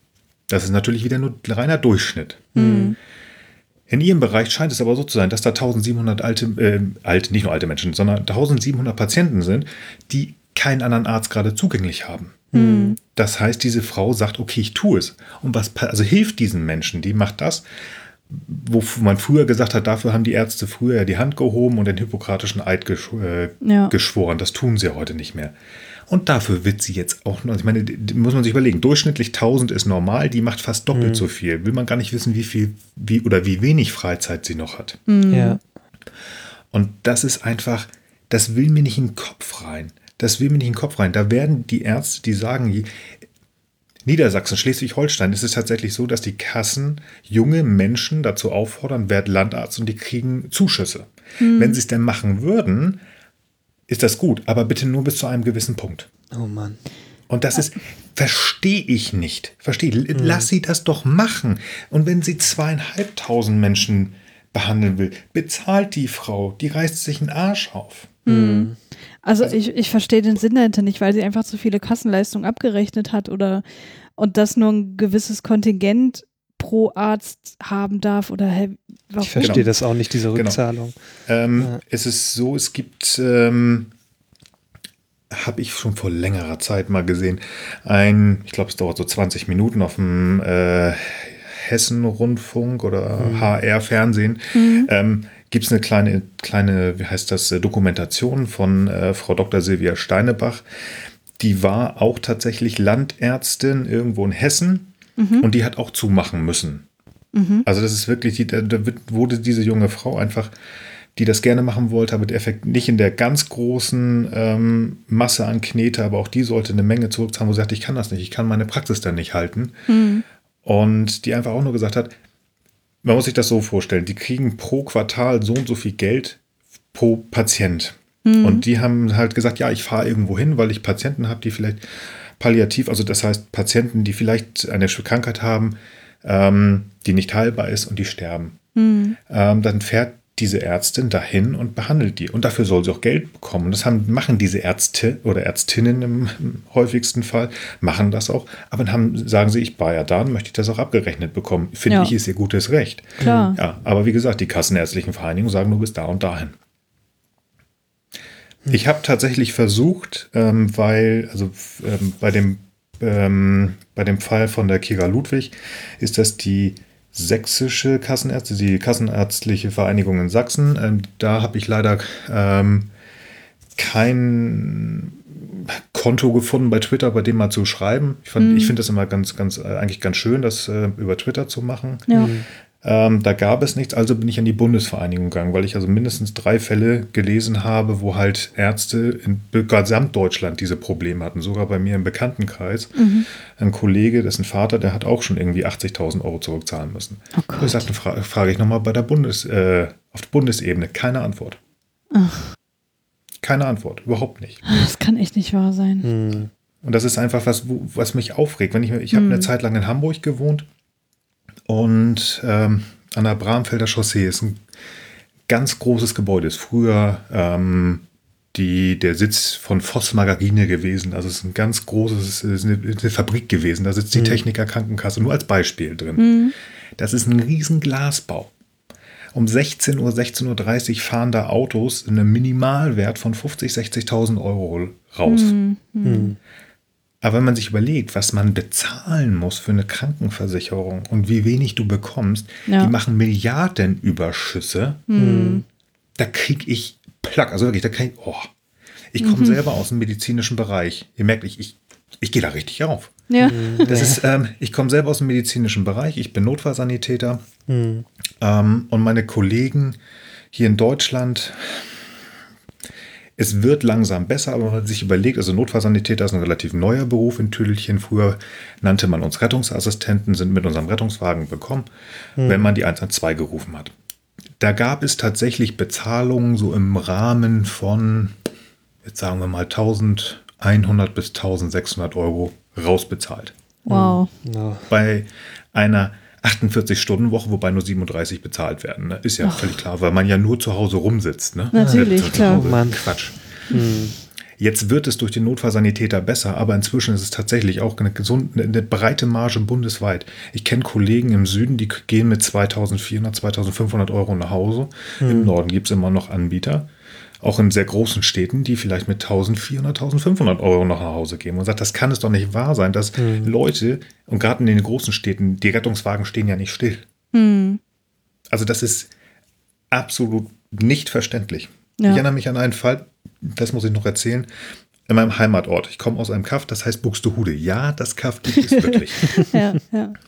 Das ist natürlich wieder nur reiner Durchschnitt. In ihrem Bereich scheint es aber so zu sein, dass da 1700 nicht nur alte Menschen, sondern 1700 Patienten sind, die keinen anderen Arzt gerade zugänglich haben. Das heißt, diese Frau sagt, okay, ich tue es. Und also hilft diesen Menschen, die macht das, wo man früher gesagt hat, dafür haben die Ärzte früher die Hand gehoben und den hippokratischen Eid geschworen. Das tun sie heute nicht mehr. Und dafür wird sie jetzt auch noch, ich meine, muss man sich überlegen, durchschnittlich 1000 ist normal, die macht fast doppelt so viel. Will man gar nicht wissen, wie wenig Freizeit sie noch hat. Ja. Und das ist einfach, das will mir nicht in den Kopf rein. Da werden die Ärzte, die sagen, Niedersachsen, Schleswig-Holstein ist es tatsächlich so, dass die Kassen junge Menschen dazu auffordern, werd Landarzt und die kriegen Zuschüsse. Wenn sie es denn machen würden, ist das gut, aber bitte nur bis zu einem gewissen Punkt. Oh Mann. Und das ist, verstehe ich nicht. Lass sie das doch machen. Und wenn sie 2500 Menschen behandeln will, bezahlt die Frau, die reißt sich einen Arsch auf. Also ich verstehe den Sinn dahinter nicht, weil sie einfach zu viele Kassenleistungen abgerechnet hat und das nur ein gewisses Kontingent pro Arzt haben darf oder warum? Ich verstehe das auch nicht, diese Rückzahlung. Es ist so, es gibt, habe ich schon vor längerer Zeit mal gesehen, ich glaube, es dauert so 20 Minuten auf dem Hessen-Rundfunk oder HR-Fernsehen, gibt es eine kleine, wie heißt das, Dokumentation von Frau Dr. Silvia Steinebach. Die war auch tatsächlich Landärztin irgendwo in Hessen und die hat auch zumachen müssen. Also das ist wirklich, wurde diese junge Frau einfach, die das gerne machen wollte, aber mit Effekt nicht in der ganz großen Masse an Knete, aber auch die sollte eine Menge zurückzahlen, wo sie sagt, ich kann das nicht, ich kann meine Praxis dann nicht halten. Und die einfach auch nur gesagt hat, man muss sich das so vorstellen, die kriegen pro Quartal so und so viel Geld pro Patient. Und die haben halt gesagt, ja, ich fahre irgendwo hin, weil ich Patienten habe, die vielleicht palliativ, also das heißt Patienten, die vielleicht eine Krankheit haben, die nicht heilbar ist und die sterben. Dann fährt diese Ärztin dahin und behandelt die. Und dafür soll sie auch Geld bekommen. Und das machen diese Ärzte oder Ärztinnen im häufigsten Fall, machen das auch. Aber dann sagen sie, ich war ja da und möchte ich das auch abgerechnet bekommen. Finde ich, ist ihr gutes Recht. Klar. Ja, aber wie gesagt, die kassenärztlichen Vereinigungen sagen, du bist da und dahin. Ich habe tatsächlich versucht, bei dem Fall von der Kira Ludwig ist das die sächsische Kassenärzte, die Kassenärztliche Vereinigung in Sachsen. Da habe ich leider kein Konto gefunden bei Twitter, bei dem mal zu schreiben. Ich finde das immer eigentlich ganz schön, das über Twitter zu machen. Ja. Da gab es nichts, also bin ich an die Bundesvereinigung gegangen, weil ich also mindestens 3 Fälle gelesen habe, wo halt Ärzte in Gesamtdeutschland diese Probleme hatten, sogar bei mir im Bekanntenkreis. Ein Kollege, dessen Vater, der hat auch schon irgendwie 80.000 Euro zurückzahlen müssen. Oh Gott. Ich sagte, frage ich nochmal auf der Bundesebene, keine Antwort. Ach. Keine Antwort, überhaupt nicht. Das kann echt nicht wahr sein. Und das ist einfach was mich aufregt. Ich habe eine Zeit lang in Hamburg gewohnt. Und an der Bramfelder Chaussee ist ein ganz großes Gebäude. Ist früher der Sitz von Voss Margarine gewesen. Also es ist ein ganz großes, ist eine Fabrik gewesen. Da sitzt die Techniker Krankenkasse, nur als Beispiel drin. Das ist ein riesen Glasbau. Um 16 Uhr, 16.30 Uhr fahren da Autos in einem Minimalwert von 50.000, 60.000 Euro raus. Aber wenn man sich überlegt, was man bezahlen muss für eine Krankenversicherung und wie wenig du bekommst, die machen Milliardenüberschüsse, da kriege ich Plack. Also wirklich, ich komme selber aus dem medizinischen Bereich. Ihr merkt, ich gehe da richtig auf. Ja. Ich komme selber aus dem medizinischen Bereich, ich bin Notfallsanitäter und meine Kollegen hier in Deutschland, es wird langsam besser, aber wenn man sich überlegt, also Notfallsanitäter ist ein relativ neuer Beruf in Tüdelchen. Früher nannte man uns Rettungsassistenten, sind mit unserem Rettungswagen bekommen, wenn man die 112 gerufen hat. Da gab es tatsächlich Bezahlungen so im Rahmen von, jetzt sagen wir mal 1.100 bis 1.600 Euro rausbezahlt. Wow. Bei einer 48-Stunden-Woche, wobei nur 37 bezahlt werden. Ne? Ist ja völlig klar, weil man ja nur zu Hause rumsitzt. Ne? Natürlich, klar. Mann. Quatsch. Jetzt wird es durch den Notfallsanitäter besser, aber inzwischen ist es tatsächlich auch eine breite Marge bundesweit. Ich kenne Kollegen im Süden, die gehen mit 2.400, 2.500 Euro nach Hause. Im Norden gibt es immer noch Anbieter, auch in sehr großen Städten, die vielleicht mit 1.400, 1.500 Euro noch nach Hause gehen. Und sagt, das kann es doch nicht wahr sein, dass Leute, und gerade in den großen Städten, die Rettungswagen stehen ja nicht still. Also das ist absolut nicht verständlich. Ja. Ich erinnere mich an einen Fall, das muss ich noch erzählen, in meinem Heimatort. Ich komme aus einem Kaff, das heißt Buxtehude. Ja, das Kaff gibt es wirklich. Ja.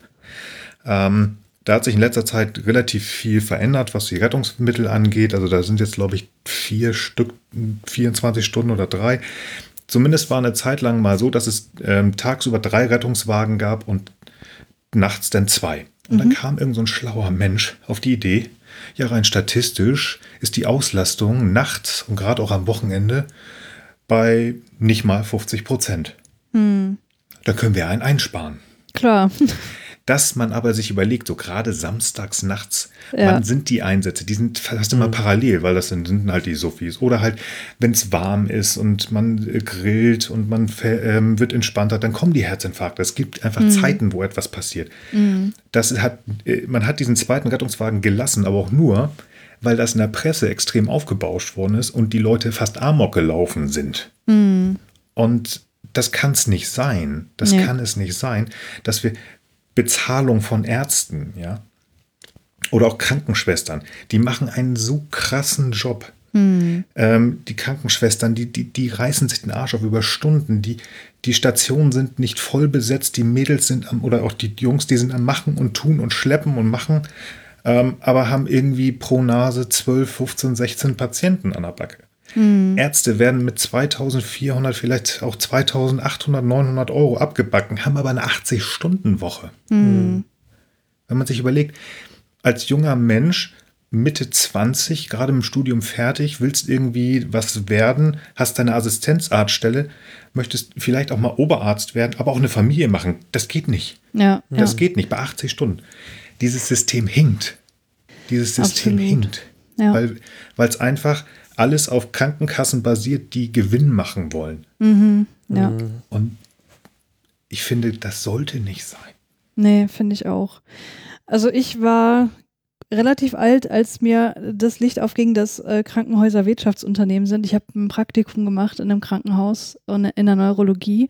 Da hat sich in letzter Zeit relativ viel verändert, was die Rettungsmittel angeht. Also da sind jetzt, glaube ich, 4 Stück, 24 Stunden oder 3. Zumindest war eine Zeit lang mal so, dass es tagsüber 3 Rettungswagen gab und nachts dann 2. Und dann kam irgend so ein schlauer Mensch auf die Idee, ja, rein statistisch ist die Auslastung nachts und gerade auch am Wochenende bei nicht mal 50%. Da können wir einen einsparen. Klar. Dass man aber sich überlegt, so gerade samstags nachts, wann sind die Einsätze? Die sind fast immer parallel, weil das sind halt die Sophies. Oder halt, wenn es warm ist und man grillt und man wird entspannter, dann kommen die Herzinfarkte. Es gibt einfach Zeiten, wo etwas passiert. Man hat diesen zweiten Rettungswagen gelassen, aber auch nur, weil das in der Presse extrem aufgebauscht worden ist und die Leute fast amok gelaufen sind. Und das kann es nicht sein. Das kann es nicht sein, dass wir Bezahlung von Ärzten, ja, oder auch Krankenschwestern, die machen einen so krassen Job. Die Krankenschwestern, die reißen sich den Arsch auf über Stunden. Die Stationen sind nicht voll besetzt, die Mädels sind oder auch die Jungs, die sind am Machen und Tun und Schleppen und Machen, aber haben irgendwie pro Nase 12, 15, 16 Patienten an der Backe. Ärzte werden mit 2.400, vielleicht auch 2.800, 900 Euro abgebacken, haben aber eine 80-Stunden-Woche. Wenn man sich überlegt, als junger Mensch, Mitte 20, gerade im Studium fertig, willst irgendwie was werden, hast deine Assistenzarztstelle, möchtest vielleicht auch mal Oberarzt werden, aber auch eine Familie machen. Das geht nicht. Das geht nicht bei 80 Stunden. Dieses System hinkt. Hinkt. Ja. Weil es einfach alles auf Krankenkassen basiert, die Gewinn machen wollen. Ja. Und ich finde, das sollte nicht sein. Nee, finde ich auch. Also ich war relativ alt, als mir das Licht aufging, dass Krankenhäuser Wirtschaftsunternehmen sind. Ich habe ein Praktikum gemacht in einem Krankenhaus in der Neurologie.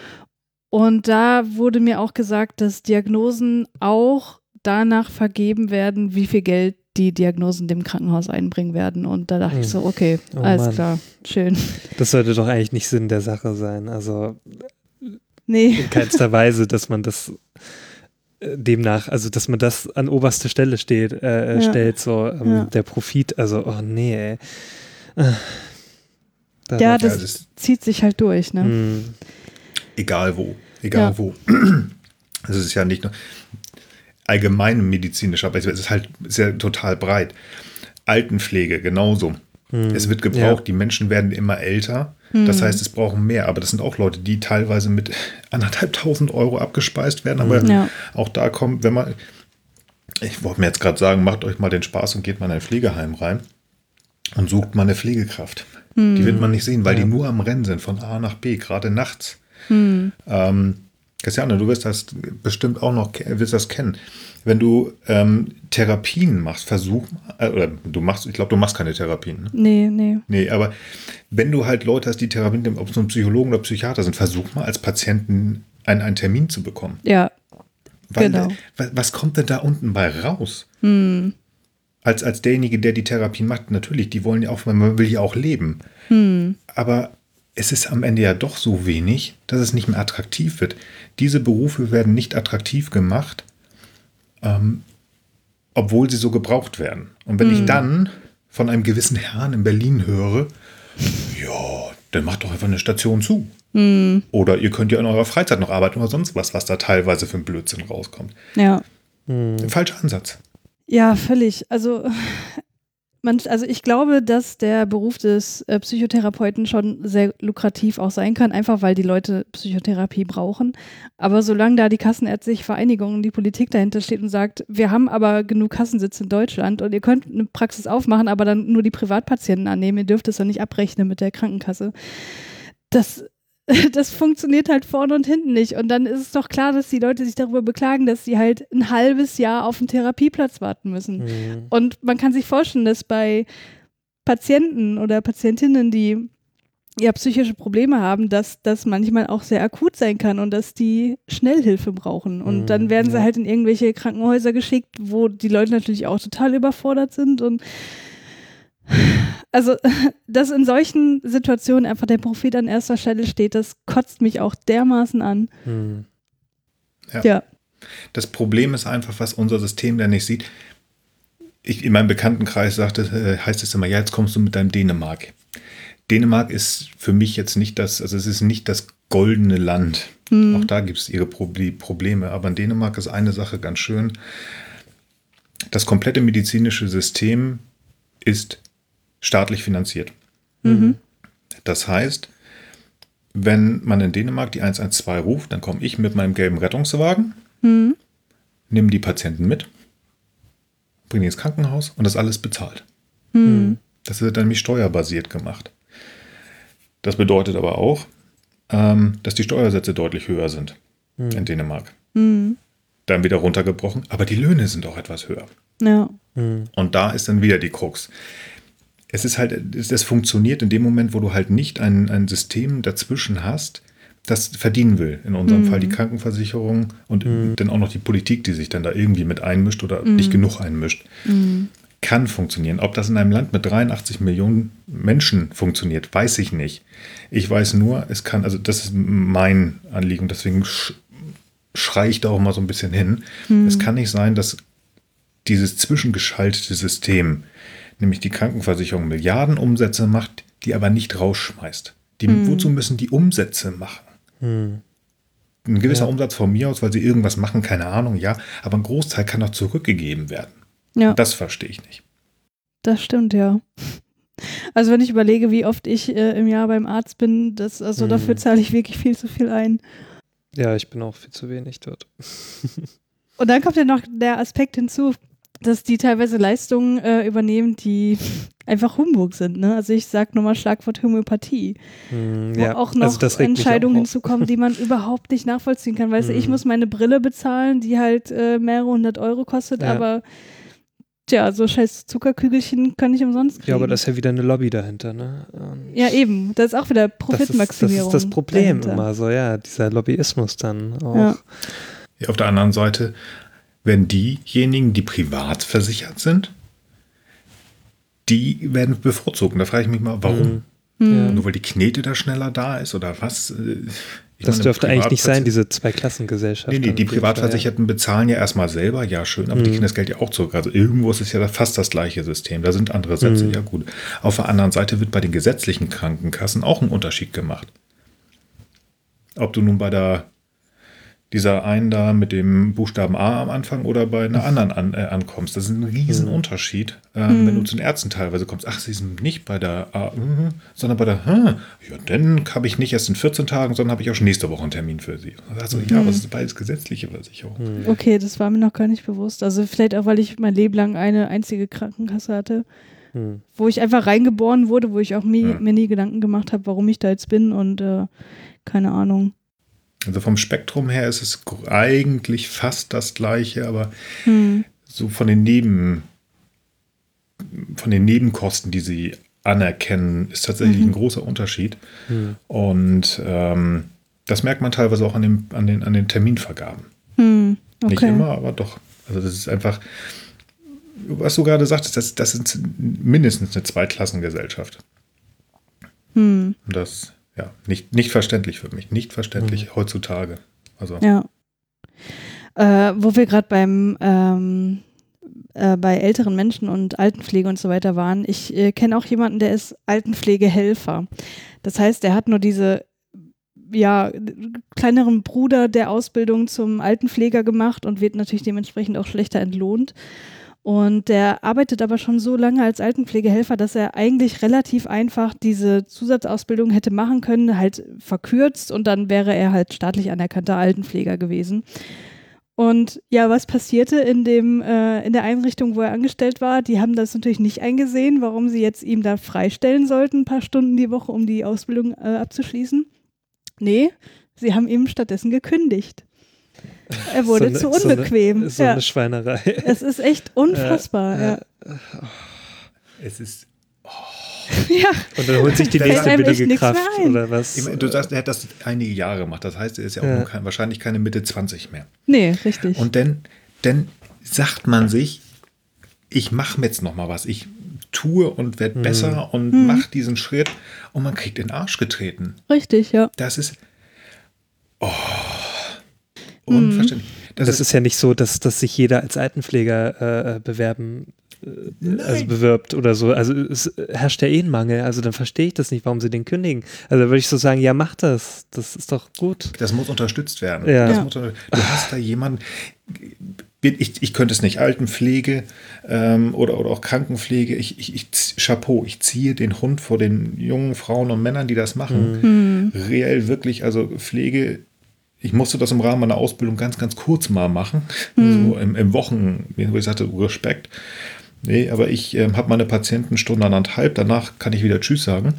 Und da wurde mir auch gesagt, dass Diagnosen auch danach vergeben werden, wie viel Geld die Diagnosen dem Krankenhaus einbringen werden. Und da dachte ich so, okay, alles klar, schön. Das sollte doch eigentlich nicht Sinn der Sache sein. Also nee. In keinster Weise, dass man das demnach, also dass man das an oberste Stelle stellt, so der Profit, also oh nee, ey. Das zieht sich halt durch, ne? Egal wo. Also es ist ja nicht nur allgemein medizinisch, aber es ist halt sehr total breit. Altenpflege genauso. Es wird gebraucht, die Menschen werden immer älter. Das heißt, es brauchen mehr. Aber das sind auch Leute, die teilweise mit 1.500 Euro abgespeist werden. Aber auch da kommt, ich wollte mir jetzt gerade sagen, macht euch mal den Spaß und geht mal in ein Pflegeheim rein und sucht mal eine Pflegekraft. Die wird man nicht sehen, weil die nur am Rennen sind von A nach B, gerade nachts. Christiane, du wirst das bestimmt auch noch kennen. Wenn du Therapien machst, ich glaube, du machst keine Therapien. Ne? Nee, aber wenn du halt Leute hast, die Therapien nehmen, ob es nun Psychologen oder Psychiater sind, versuch mal als Patienten einen Termin zu bekommen. Ja, genau. Was kommt denn da unten bei raus? Als derjenige, der die Therapien macht, natürlich, die wollen ja auch, man will ja auch leben. Aber es ist am Ende ja doch so wenig, dass es nicht mehr attraktiv wird. Diese Berufe werden nicht attraktiv gemacht, obwohl sie so gebraucht werden. Und wenn ich dann von einem gewissen Herrn in Berlin höre, ja, dann macht doch einfach eine Station zu. Oder ihr könnt ja in eurer Freizeit noch arbeiten oder sonst was da teilweise für ein Blödsinn rauskommt. Ja. Falscher Ansatz. Ja, völlig. Also ich glaube, dass der Beruf des Psychotherapeuten schon sehr lukrativ auch sein kann, einfach weil die Leute Psychotherapie brauchen. Aber solange da die Kassenärztliche Vereinigung und die Politik dahinter steht und sagt, wir haben aber genug Kassensitze in Deutschland und ihr könnt eine Praxis aufmachen, aber dann nur die Privatpatienten annehmen, ihr dürft es ja nicht abrechnen mit der Krankenkasse, das funktioniert halt vorne und hinten nicht. Und dann ist es doch klar, dass die Leute sich darüber beklagen, dass sie halt ein halbes Jahr auf einen Therapieplatz warten müssen. Und man kann sich vorstellen, dass bei Patienten oder Patientinnen, die ja psychische Probleme haben, dass das manchmal auch sehr akut sein kann und dass die Schnellhilfe brauchen. Und dann werden sie halt in irgendwelche Krankenhäuser geschickt, wo die Leute natürlich auch total überfordert sind. Und also, dass in solchen Situationen einfach der Profit an erster Stelle steht, das kotzt mich auch dermaßen an. Ja. Das Problem ist einfach, was unser System da nicht sieht. In meinem Bekanntenkreis heißt es immer, ja, jetzt kommst du mit deinem Dänemark. Dänemark ist für mich jetzt nicht es ist nicht das goldene Land. Auch da gibt es ihre Probleme. Aber in Dänemark ist eine Sache ganz schön. Das komplette medizinische System ist staatlich finanziert. Das heißt, wenn man in Dänemark die 112 ruft, dann komme ich mit meinem gelben Rettungswagen, nehme die Patienten mit, bringe die ins Krankenhaus und das alles bezahlt. Das wird dann nämlich steuerbasiert gemacht. Das bedeutet aber auch, dass die Steuersätze deutlich höher sind in Dänemark. Dann wieder runtergebrochen, aber die Löhne sind auch etwas höher. Ja. Und da ist dann wieder die Krux. Es funktioniert in dem Moment, wo du halt nicht ein System dazwischen hast, das verdienen will. In unserem Fall die Krankenversicherung und dann auch noch die Politik, die sich dann da irgendwie mit einmischt oder nicht genug einmischt. Kann funktionieren. Ob das in einem Land mit 83 Millionen Menschen funktioniert, weiß ich nicht. Ich weiß nur, es kann, also das ist mein Anliegen, deswegen schreie ich da auch mal so ein bisschen hin. Es kann nicht sein, dass dieses zwischengeschaltete System, nämlich die Krankenversicherung, Milliarden Umsätze macht, die aber nicht rausschmeißt. Wozu müssen die Umsätze machen? Ein gewisser Umsatz von mir aus, weil sie irgendwas machen, keine Ahnung, ja, aber ein Großteil kann auch zurückgegeben werden. Ja. Das verstehe ich nicht. Das stimmt, ja. Also wenn ich überlege, wie oft ich im Jahr beim Arzt bin, dafür zahle ich wirklich viel zu viel ein. Ja, ich bin auch viel zu wenig dort. Und dann kommt ja noch der Aspekt hinzu, dass die teilweise Leistungen übernehmen, die einfach Humbug sind. Ne? Also ich sage nochmal Schlagwort Homöopathie. Wo auch noch Entscheidungen hinzukommen, die man überhaupt nicht nachvollziehen kann. Weißt du, ich muss meine Brille bezahlen, die halt mehrere 100 Euro kostet, aber so scheiß Zuckerkügelchen kann ich umsonst kriegen. Ja, aber da ist ja wieder eine Lobby dahinter, ne? Ja, eben. Das ist auch wieder Profitmaximierung. Das ist das Problem dahinter. immer so, dieser Lobbyismus dann auch. Ja, auf der anderen Seite, wenn diejenigen, die privat versichert sind, die werden bevorzugt. Und da frage ich mich mal, warum? Nur weil die Knete da schneller da ist oder was? Das dürfte eigentlich nicht sein, diese Zweiklassengesellschaft. Nee, die Privatversicherten bezahlen ja erstmal selber, ja schön, aber die kriegen das Geld ja auch zurück. Also irgendwo ist es ja fast das gleiche System. Da sind andere Sätze, ja gut. Auf der anderen Seite wird bei den gesetzlichen Krankenkassen auch ein Unterschied gemacht. Ob du nun bei dieser einen da mit dem Buchstaben A am Anfang oder bei einer anderen ankommst. Das ist ein Riesenunterschied, wenn du zu den Ärzten teilweise kommst. Ach, sie sind nicht bei der A, sondern bei der ja, dann habe ich nicht erst in 14 Tagen, sondern habe ich auch schon nächste Woche einen Termin für sie. Also ja, aber es ist beides gesetzliche Versicherung. Okay, das war mir noch gar nicht bewusst. Also vielleicht auch, weil ich mein Leben lang eine einzige Krankenkasse hatte, wo ich einfach reingeboren wurde, wo ich auch mir nie Gedanken gemacht habe, warum ich da jetzt bin und keine Ahnung. Also vom Spektrum her ist es eigentlich fast das Gleiche, aber so von den Nebenkosten, die sie anerkennen, ist tatsächlich ein großer Unterschied. Und das merkt man teilweise auch an den Terminvergaben. Okay. Nicht immer, aber doch. Also das ist einfach, was du gerade sagtest, das ist mindestens eine Zweiklassengesellschaft. Und das nicht verständlich für mich. Nicht verständlich heutzutage. Also. Ja. Wo wir gerade bei älteren Menschen und Altenpflege und so weiter waren. Ich kenne auch jemanden, der ist Altenpflegehelfer. Das heißt, der hat nur diese kleineren Bruder der Ausbildung zum Altenpfleger gemacht und wird natürlich dementsprechend auch schlechter entlohnt. Und der arbeitet aber schon so lange als Altenpflegehelfer, dass er eigentlich relativ einfach diese Zusatzausbildung hätte machen können, halt verkürzt und dann wäre er halt staatlich anerkannter Altenpfleger gewesen. Und ja, was passierte in der Einrichtung, wo er angestellt war? Die haben das natürlich nicht eingesehen, warum sie jetzt ihm da freistellen sollten, ein paar Stunden die Woche, um die Ausbildung abzuschließen. Nee, sie haben ihm stattdessen gekündigt. Er wurde zu unbequem. So eine Schweinerei. Es ist echt unfassbar, ja. Es ist... Ja. Und dann holt sich die nächste billige Kraft oder was? Du sagst, er hat das einige Jahre gemacht. Das heißt, er ist ja auch wahrscheinlich keine Mitte 20 mehr. Nee, richtig. Und dann sagt man sich, ich mache jetzt noch mal was. Ich tue und werde besser und mache diesen Schritt. Und man kriegt in den Arsch getreten. Richtig, ja. Das ist unverständlich. Das ist ja nicht so, dass sich jeder als Altenpfleger bewirbt oder so. Also es herrscht ja eh ein Mangel. Also dann verstehe ich das nicht, warum sie den kündigen. Also würde ich so sagen, ja, mach das. Das ist doch gut. Das muss unterstützt werden. Ja. Du hast da jemanden, ich könnte es nicht, Altenpflege oder auch Krankenpflege. Chapeau, ich ziehe den Hund vor den jungen Frauen und Männern, die das machen. Reell wirklich, also Pflege. Ich musste das im Rahmen meiner Ausbildung ganz, ganz kurz mal machen. So im Wochen, wo ich sagte, Respekt. Nee, aber ich habe meine Patienten Stunde 1,5, danach kann ich wieder Tschüss sagen.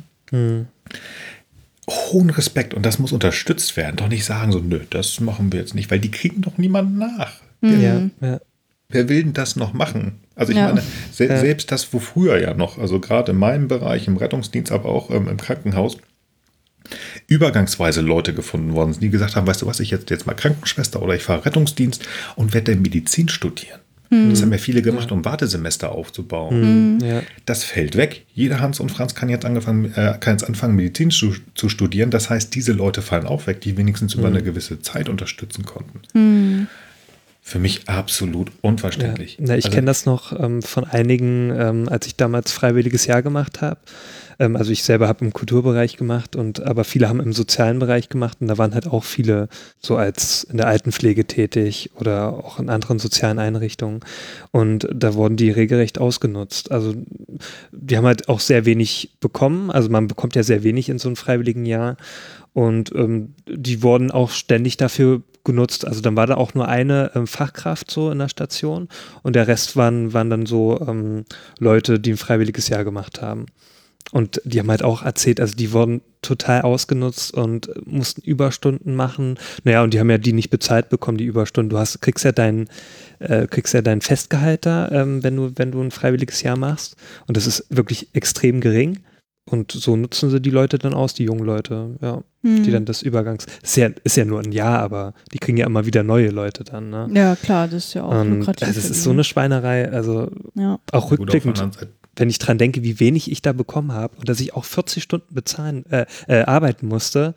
Hohen Respekt und das muss unterstützt werden. Doch nicht sagen so, nö, das machen wir jetzt nicht, weil die kriegen doch niemanden nach. Ja. Wer will denn das noch machen? Also ich meine, selbst das, wo früher ja noch, also gerade in meinem Bereich, im Rettungsdienst, aber auch im Krankenhaus, übergangsweise Leute gefunden worden sind, die gesagt haben, weißt du was, ich jetzt mal Krankenschwester oder ich fahre Rettungsdienst und werde Medizin studieren. Das haben ja viele gemacht, um Wartesemester aufzubauen. Das fällt weg. Jeder Hans und Franz kann jetzt anfangen, Medizin zu studieren. Das heißt, diese Leute fallen auch weg, die wenigstens über eine gewisse Zeit unterstützen konnten. Für mich absolut unverständlich. Ja. Ich kenne das noch von einigen, als ich damals freiwilliges Jahr gemacht habe. Also ich selber habe im Kulturbereich gemacht, aber viele haben im sozialen Bereich gemacht und da waren halt auch viele so als in der Altenpflege tätig oder auch in anderen sozialen Einrichtungen und da wurden die regelrecht ausgenutzt. Also die haben halt auch sehr wenig bekommen, also man bekommt ja sehr wenig in so einem freiwilligen Jahr und die wurden auch ständig dafür genutzt. Also dann war da auch nur eine Fachkraft so in der Station und der Rest waren dann so Leute, die ein freiwilliges Jahr gemacht haben. Und die haben halt auch erzählt, also die wurden total ausgenutzt und mussten Überstunden machen. Naja, und die haben ja die nicht bezahlt bekommen, die Überstunden. Kriegst ja dein Festgehalt da, wenn du ein freiwilliges Jahr machst. Und das ist wirklich extrem gering. Und so nutzen sie die Leute dann aus, die jungen Leute, ja, die dann das ist ja nur ein Jahr, aber die kriegen ja immer wieder neue Leute dann, ne? Ja, klar, das ist ja auch lukrativ. Also es ist so eine Schweinerei, also auch rückblickend. Wenn ich dran denke, wie wenig ich da bekommen habe und dass ich auch 40 Stunden arbeiten musste,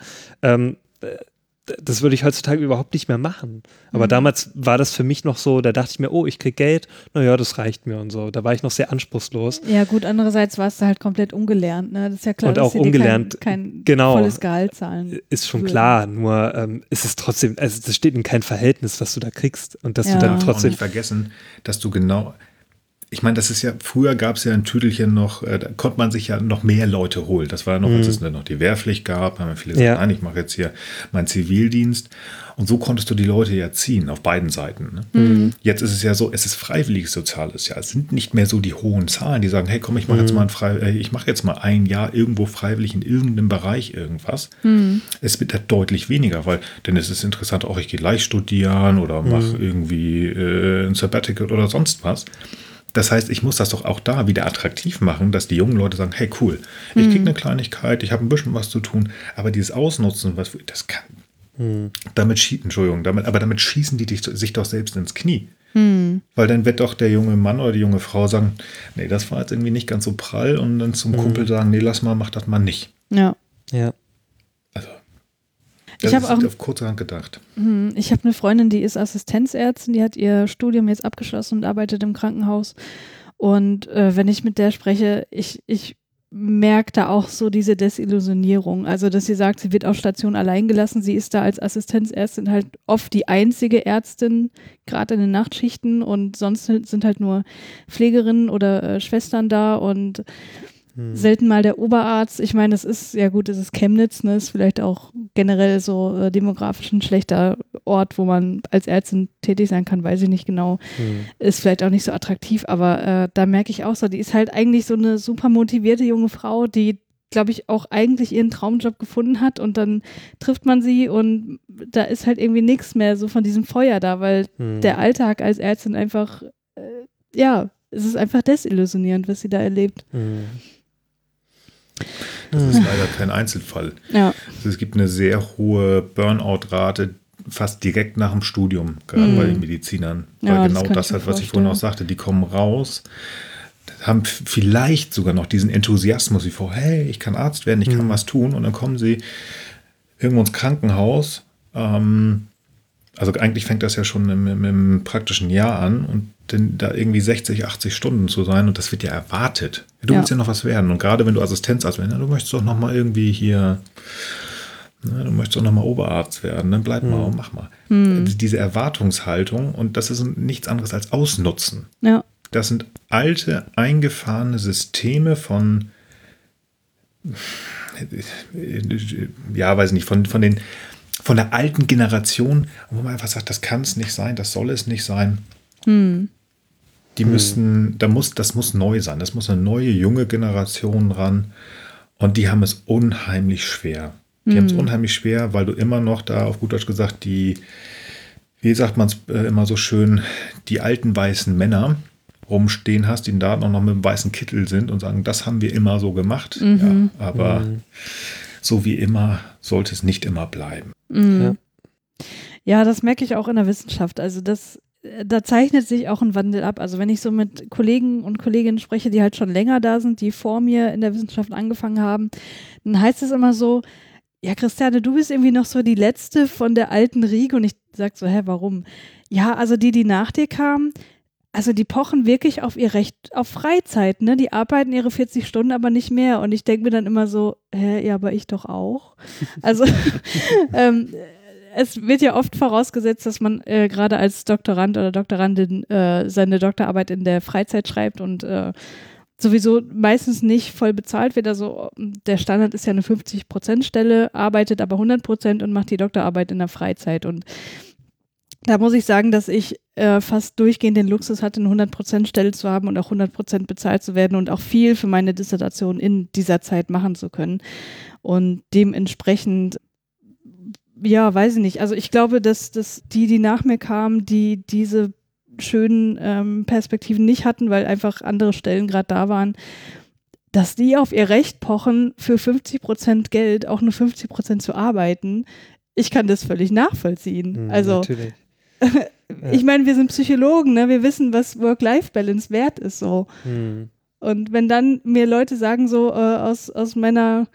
das würde ich heutzutage überhaupt nicht mehr machen. Aber damals war das für mich noch so, da dachte ich mir, oh, ich krieg Geld, naja, das reicht mir und so. Da war ich noch sehr anspruchslos. Ja gut, andererseits warst du halt komplett ungelernt, ne? Das ist ja klar, und dass auch sie ungelernt, dir kein genau, volles Gehalt zahlen. Ist schon klar, nur ist es trotzdem, also das steht in kein Verhältnis, was du da kriegst. Und dass du dann trotzdem... Und nicht vergessen, dass du genau... Ich meine, das ist ja, früher gab es ja ein Tüdelchen noch, da konnte man sich ja noch mehr Leute holen. Das war ja noch, als es noch die Wehrpflicht gab, haben viele gesagt, nein, ich mache jetzt hier meinen Zivildienst. Und so konntest du die Leute ja ziehen, auf beiden Seiten. Ne? Jetzt ist es ja so, es ist freiwilliges soziales Jahr. Es sind nicht mehr so die hohen Zahlen, die sagen, hey komm, ich mache jetzt mal ein Jahr irgendwo freiwillig in irgendeinem Bereich irgendwas. Es wird ja deutlich weniger, weil, denn es ist interessant, auch ich gehe leicht studieren oder mache irgendwie ein Sabbatical oder sonst was. Das heißt, ich muss das doch auch da wieder attraktiv machen, dass die jungen Leute sagen, hey cool, ich kriege eine Kleinigkeit, ich habe ein bisschen was zu tun, aber dieses Ausnutzen, das kann, damit schießen die sich doch selbst ins Knie. Weil dann wird doch der junge Mann oder die junge Frau sagen, nee, das war jetzt irgendwie nicht ganz so prall und dann zum Kumpel sagen, nee, mach das mal nicht. Ja. Also, ich habe auch auf kurzerhand gedacht. Ich habe eine Freundin, die ist Assistenzärztin, die hat ihr Studium jetzt abgeschlossen und arbeitet im Krankenhaus. Und wenn ich mit der spreche, ich merke da auch so diese Desillusionierung. Also, dass sie sagt, sie wird auf Station allein gelassen. Sie ist da als Assistenzärztin halt oft die einzige Ärztin, gerade in den Nachtschichten. Und sonst sind halt nur Pflegerinnen oder Schwestern da. Und selten mal der Oberarzt. Ich meine, es ist Chemnitz, ne, ist vielleicht auch generell so demografisch ein schlechter Ort, wo man als Ärztin tätig sein kann, weiß ich nicht genau. Ist vielleicht auch nicht so attraktiv, aber da merke ich auch so, die ist halt eigentlich so eine super motivierte junge Frau, die, glaube ich, auch eigentlich ihren Traumjob gefunden hat und dann trifft man sie und da ist halt irgendwie nichts mehr so von diesem Feuer da, weil der Alltag als Ärztin einfach, es ist einfach desillusionierend, was sie da erlebt. Das ist leider kein Einzelfall. Ja. Also es gibt eine sehr hohe Burnout-Rate fast direkt nach dem Studium, gerade bei den Medizinern. Weil Ja, genau das das halt, was ich vorhin auch sagte, die kommen raus, haben vielleicht sogar noch diesen Enthusiasmus wie vor, hey, ich kann Arzt werden, ich kann was tun und dann kommen sie irgendwo ins Krankenhaus. Also eigentlich fängt das ja schon im praktischen Jahr an und dann da irgendwie 60, 80 Stunden zu sein und das wird ja erwartet. Du willst ja noch was werden und gerade wenn du Assistenzarzt werden, du möchtest doch noch mal irgendwie hier, du möchtest doch noch mal Oberarzt werden, dann bleib mal und mach mal. Diese Erwartungshaltung und das ist nichts anderes als Ausnutzen. Ja. Das sind alte, eingefahrene Systeme von, weiß nicht, von der alten Generation, wo man einfach sagt, das kann es nicht sein, das soll es nicht sein. Die müssten, das muss neu sein, das muss eine neue, junge Generation ran und die haben es unheimlich schwer. Die haben es unheimlich schwer, weil du immer noch da, auf gut Deutsch gesagt, wie sagt man es immer so schön, die alten weißen Männer rumstehen hast, die da noch mit einem weißen Kittel sind und sagen, das haben wir immer so gemacht. Ja, aber so wie immer sollte es nicht immer bleiben. Ja, das merke ich auch in der Wissenschaft. Also da zeichnet sich auch ein Wandel ab. Also wenn ich so mit Kollegen und Kolleginnen spreche, die halt schon länger da sind, die vor mir in der Wissenschaft angefangen haben, dann heißt es immer so, ja, Christiane, du bist irgendwie noch so die Letzte von der alten Riege. Und ich sage so, warum? Ja, also die nach dir kamen, also die pochen wirklich auf ihr Recht auf Freizeit, ne? Die arbeiten ihre 40 Stunden, aber nicht mehr. Und ich denke mir dann immer so, ja, aber ich doch auch. Also es wird ja oft vorausgesetzt, dass man gerade als Doktorand oder Doktorandin seine Doktorarbeit in der Freizeit schreibt und sowieso meistens nicht voll bezahlt wird. Also der Standard ist ja eine 50%-Stelle, arbeitet aber 100% und macht die Doktorarbeit in der Freizeit. Und da muss ich sagen, dass ich fast durchgehend den Luxus hatte, eine 100%-Stelle zu haben und auch 100% bezahlt zu werden und auch viel für meine Dissertation in dieser Zeit machen zu können. Und dementsprechend, ja, weiß ich nicht. Also ich glaube, dass die nach mir kamen, die diese schönen Perspektiven nicht hatten, weil einfach andere Stellen gerade da waren, dass die auf ihr Recht pochen, für 50% Geld auch nur 50% zu arbeiten. Ich kann das völlig nachvollziehen. Also natürlich. Ich meine, wir sind Psychologen, ne? Wir wissen, was Work-Life-Balance wert ist so. Und wenn dann mir Leute sagen so aus meiner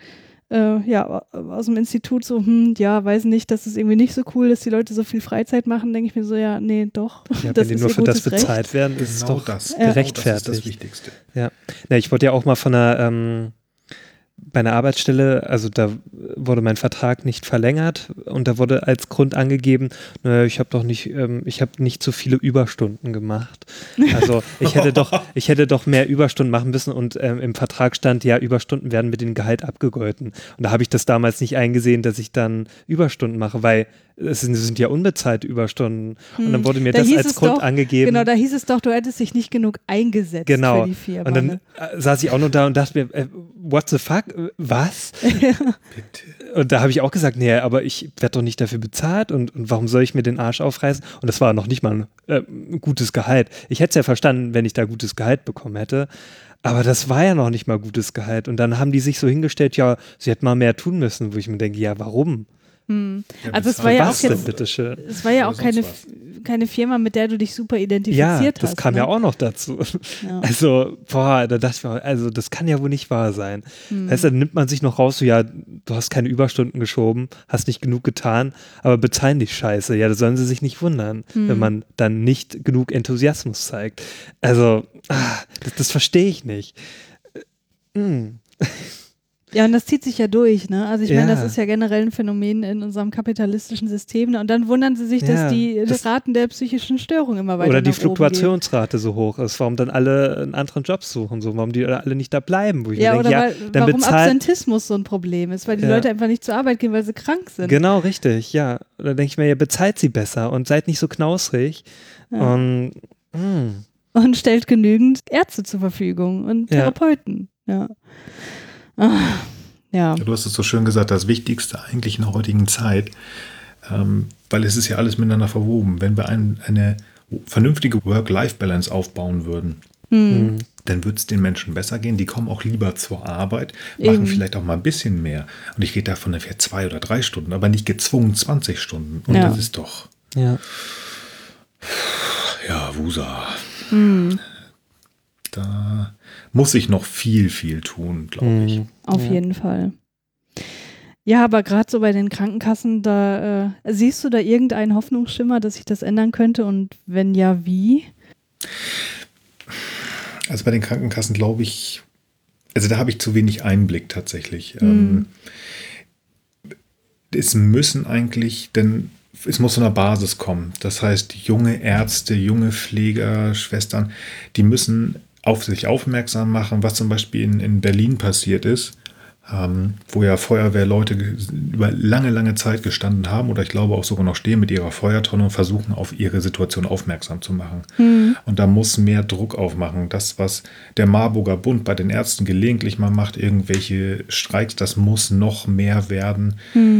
aus dem Institut so, weiß nicht, das ist irgendwie nicht so cool, dass die Leute so viel Freizeit machen, denke ich mir so, ja, nee, doch. Ja, das wenn die ist nur ihr für das gutes bezahlt Recht. werden, ist es Genau doch das. gerechtfertigt. Das ist das Wichtigste. Ja, ich wurde ja auch mal bei einer Arbeitsstelle, also da wurde mein Vertrag nicht verlängert und da wurde als Grund angegeben, naja, ich habe nicht so viele Überstunden gemacht. Also ich hätte doch mehr Überstunden machen müssen und im Vertrag stand, ja, Überstunden werden mit dem Gehalt abgegolten. Und da habe ich das damals nicht eingesehen, dass ich dann Überstunden mache, weil es sind ja unbezahlte Überstunden. Und dann wurde mir das als Grund angegeben. Genau, da hieß es doch, du hättest dich nicht genug eingesetzt für die Firma. Und dann saß ich auch nur da und dachte mir, what the fuck? Was? Bitte. Und da habe ich auch gesagt, nee, aber ich werde doch nicht dafür bezahlt und warum soll ich mir den Arsch aufreißen? Und das war noch nicht mal ein gutes Gehalt. Ich hätte es ja verstanden, wenn ich da gutes Gehalt bekommen hätte. Aber das war ja noch nicht mal gutes Gehalt. Und dann haben die sich so hingestellt, ja, sie hätten mal mehr tun müssen, wo ich mir denke, ja, warum? Also es war ja auch bitteschön? Es war ja auch keine Firma, mit der du dich super identifiziert hast. Ja, das kam ne? ja auch noch dazu. Ja. Also, da dachte ich mir, also das kann ja wohl nicht wahr sein. Weißt du, dann nimmt man sich noch raus, so ja, du hast keine Überstunden geschoben, hast nicht genug getan, aber bezahlen dich scheiße. Ja, da sollen sie sich nicht wundern, wenn man dann nicht genug Enthusiasmus zeigt. Also, das verstehe ich nicht. Ja, und das zieht sich ja durch, ne? Also ich meine, das Ja. ist ja generell ein Phänomen in unserem kapitalistischen System. Ne? Und dann wundern sie sich, dass die Raten der psychischen Störungen immer weiter Oder die nach oben gehen. Fluktuationsrate so hoch ist, warum dann alle einen anderen Job suchen, so, warum die alle nicht da bleiben. Wo ich mir oder denke, weil, warum Absentismus so ein Problem ist, weil die Leute einfach nicht zur Arbeit gehen, weil sie krank sind. Genau, richtig, ja. Da denke ich mir, bezahlt sie besser und seid nicht so knausrig. Ja. Und stellt genügend Ärzte zur Verfügung und Therapeuten. Ja. Ja. Du hast es so schön gesagt, das Wichtigste eigentlich in der heutigen Zeit, weil es ist ja alles miteinander verwoben. Wenn wir eine vernünftige Work-Life-Balance aufbauen würden, dann wird es den Menschen besser gehen. Die kommen auch lieber zur Arbeit, machen vielleicht auch mal ein bisschen mehr. Und ich rede davon ungefähr 2 oder 3 Stunden, aber nicht gezwungen 20 Stunden. Und das ist doch... Ja, Wusa. Da muss ich noch viel, viel tun, glaube ich. Auf jeden Fall. Ja, aber gerade so bei den Krankenkassen, da siehst du da irgendeinen Hoffnungsschimmer, dass sich das ändern könnte? Und wenn ja, wie? Also bei den Krankenkassen glaube ich, also da habe ich zu wenig Einblick tatsächlich. Es müssen eigentlich, denn es muss von der Basis kommen. Das heißt, junge Ärzte, junge Pfleger, Schwestern, die müssen auf sich aufmerksam machen, was zum Beispiel in Berlin passiert ist, wo ja Feuerwehrleute über lange, lange Zeit gestanden haben oder ich glaube auch sogar noch stehen mit ihrer Feuertonne und versuchen, auf ihre Situation aufmerksam zu machen. Und da muss mehr Druck aufmachen. Das, was der Marburger Bund bei den Ärzten gelegentlich mal macht, irgendwelche Streiks, das muss noch mehr werden.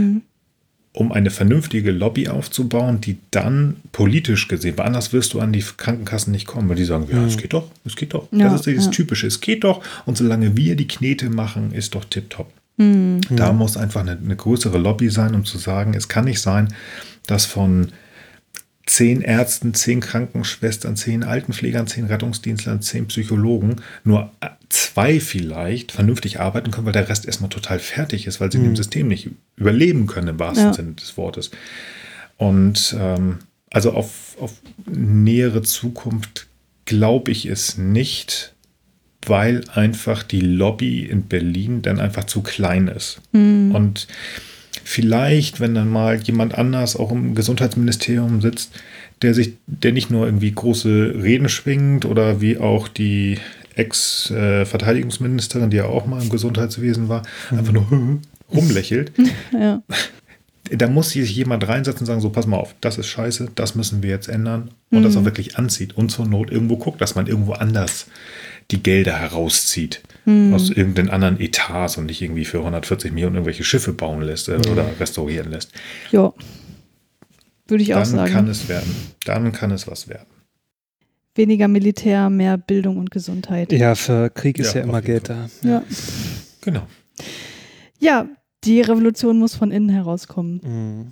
Um eine vernünftige Lobby aufzubauen, die dann politisch gesehen, weil anders wirst du an die Krankenkassen nicht kommen, weil die sagen, ja, es geht doch. Ja, das ist dieses Typische, es geht doch. Und solange wir die Knete machen, ist doch tipptopp. Da muss einfach eine größere Lobby sein, um zu sagen, es kann nicht sein, dass von 10 Ärzten, 10 Krankenschwestern, 10 Altenpflegern, 10 Rettungsdienstlern, 10 Psychologen nur 2 vielleicht vernünftig arbeiten können, weil der Rest erstmal total fertig ist, weil sie in dem System nicht überleben können, im wahrsten Sinne des Wortes. Und also auf nähere Zukunft glaube ich es nicht, weil einfach die Lobby in Berlin dann einfach zu klein ist. Und vielleicht, wenn dann mal jemand anders auch im Gesundheitsministerium sitzt, der nicht nur irgendwie große Reden schwingt oder wie auch die Ex-Verteidigungsministerin, die ja auch mal im Gesundheitswesen war, einfach nur rumlächelt. Ja. Da muss sich jemand reinsetzen und sagen, so pass mal auf, das ist scheiße, das müssen wir jetzt ändern und das auch wirklich anzieht und zur Not irgendwo guckt, dass man irgendwo anders die Gelder herauszieht aus irgendeinen anderen Etats und nicht irgendwie für 140 Millionen irgendwelche Schiffe bauen lässt oder restaurieren lässt. Ja, würde ich auch sagen. Dann kann es werden. Dann kann es was werden. Weniger Militär, mehr Bildung und Gesundheit. Ja, für Krieg ist ja immer Geld da. Ja. Genau. Ja, die Revolution muss von innen herauskommen.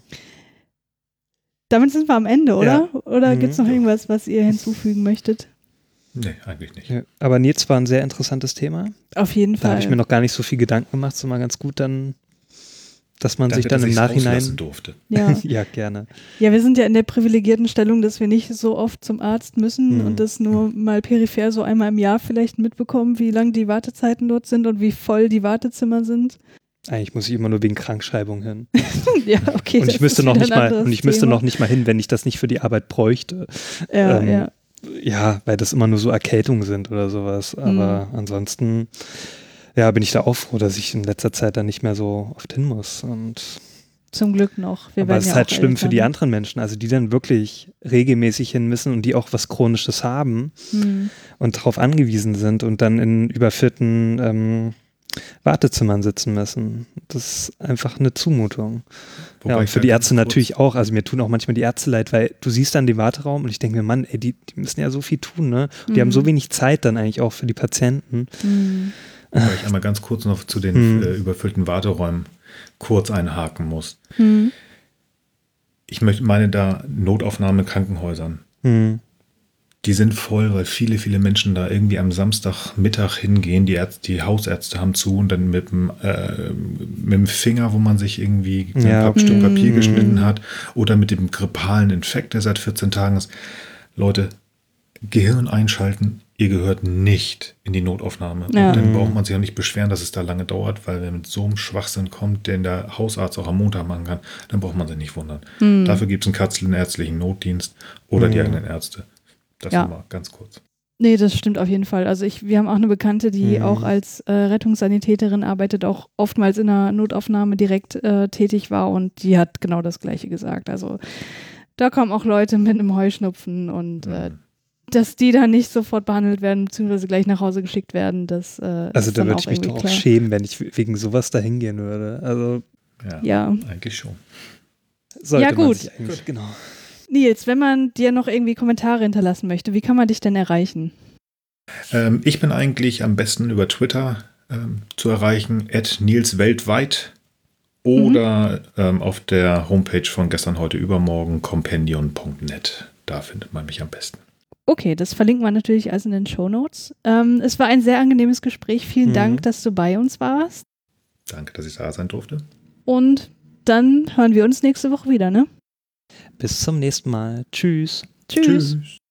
Damit sind wir am Ende, oder? Ja. Oder gibt es noch irgendwas, was ihr hinzufügen möchtet? Nee, eigentlich nicht. Ja, aber Nils war ein sehr interessantes Thema. Auf jeden Fall. Da habe ich mir noch gar nicht so viel Gedanken gemacht. So mal ganz gut dann, dass man Danke, sich dann dass im ich's Nachhinein... auslassen durfte. Ja. Ja, gerne. Ja, wir sind ja in der privilegierten Stellung, dass wir nicht so oft zum Arzt müssen und das nur mal peripher so einmal im Jahr vielleicht mitbekommen, wie lang die Wartezeiten dort sind und wie voll die Wartezimmer sind. Eigentlich muss ich immer nur wegen Krankschreibung hin. Ja, okay. Und ich müsste noch nicht mal hin, wenn ich das nicht für die Arbeit bräuchte. Ja. Ja, weil das immer nur so Erkältungen sind oder sowas. Aber ansonsten, ja, bin ich da auch froh, dass ich in letzter Zeit da nicht mehr so oft hin muss. Und zum Glück noch. Aber es ist halt schlimm für die anderen Menschen, also die dann wirklich regelmäßig hin müssen und die auch was Chronisches haben und darauf angewiesen sind und dann in überfüllten Wartezimmern sitzen müssen. Das ist einfach eine Zumutung. Wobei ja, und für die Ärzte natürlich auch. Also mir tun auch manchmal die Ärzte leid, weil du siehst dann den Warteraum und ich denke mir, Mann, ey, die müssen ja so viel tun, ne? Und die haben so wenig Zeit dann eigentlich auch für die Patienten. Wobei ich einmal ganz kurz noch zu den überfüllten Warteräumen kurz einhaken muss. Ich meine da Notaufnahme in Krankenhäusern. Die sind voll, weil viele, viele Menschen da irgendwie am Samstagmittag hingehen. Die Hausärzte haben zu und dann mit dem Finger, wo man sich irgendwie ein Stück Papier geschnitten hat oder mit dem grippalen Infekt, der seit 14 Tagen ist. Leute, Gehirn einschalten, ihr gehört nicht in die Notaufnahme. Ja. Und dann braucht man sich auch nicht beschweren, dass es da lange dauert, weil wenn mit so einem Schwachsinn kommt, den der Hausarzt auch am Montag machen kann, dann braucht man sich nicht wundern. Dafür gibt es einen kassenärztlichen Notdienst oder die eigenen Ärzte. Das nochmal ganz kurz. Nee, das stimmt auf jeden Fall. Also wir haben auch eine Bekannte, die auch als Rettungssanitäterin arbeitet, auch oftmals in der Notaufnahme direkt tätig war und die hat genau das Gleiche gesagt. Also da kommen auch Leute mit einem Heuschnupfen und dass die dann nicht sofort behandelt werden, beziehungsweise gleich nach Hause geschickt werden, das also ist da dann würde auch ich mich irgendwie doch auch klar. schämen, wenn ich wegen sowas da hingehen würde. Also Ja. Eigentlich schon. sollte man gut. sich eigentlich, genau. Nils, wenn man dir noch irgendwie Kommentare hinterlassen möchte, wie kann man dich denn erreichen? Ich bin eigentlich am besten über Twitter zu erreichen, @NilsWeltweit oder auf der Homepage von gestern, heute, übermorgen, compendion.net. Da findet man mich am besten. Okay, das verlinken wir natürlich also in den Shownotes. Es war ein sehr angenehmes Gespräch. Vielen Dank, dass du bei uns warst. Danke, dass ich da sein durfte. Und dann hören wir uns nächste Woche wieder, ne? Bis zum nächsten Mal. Tschüss. Tschüss.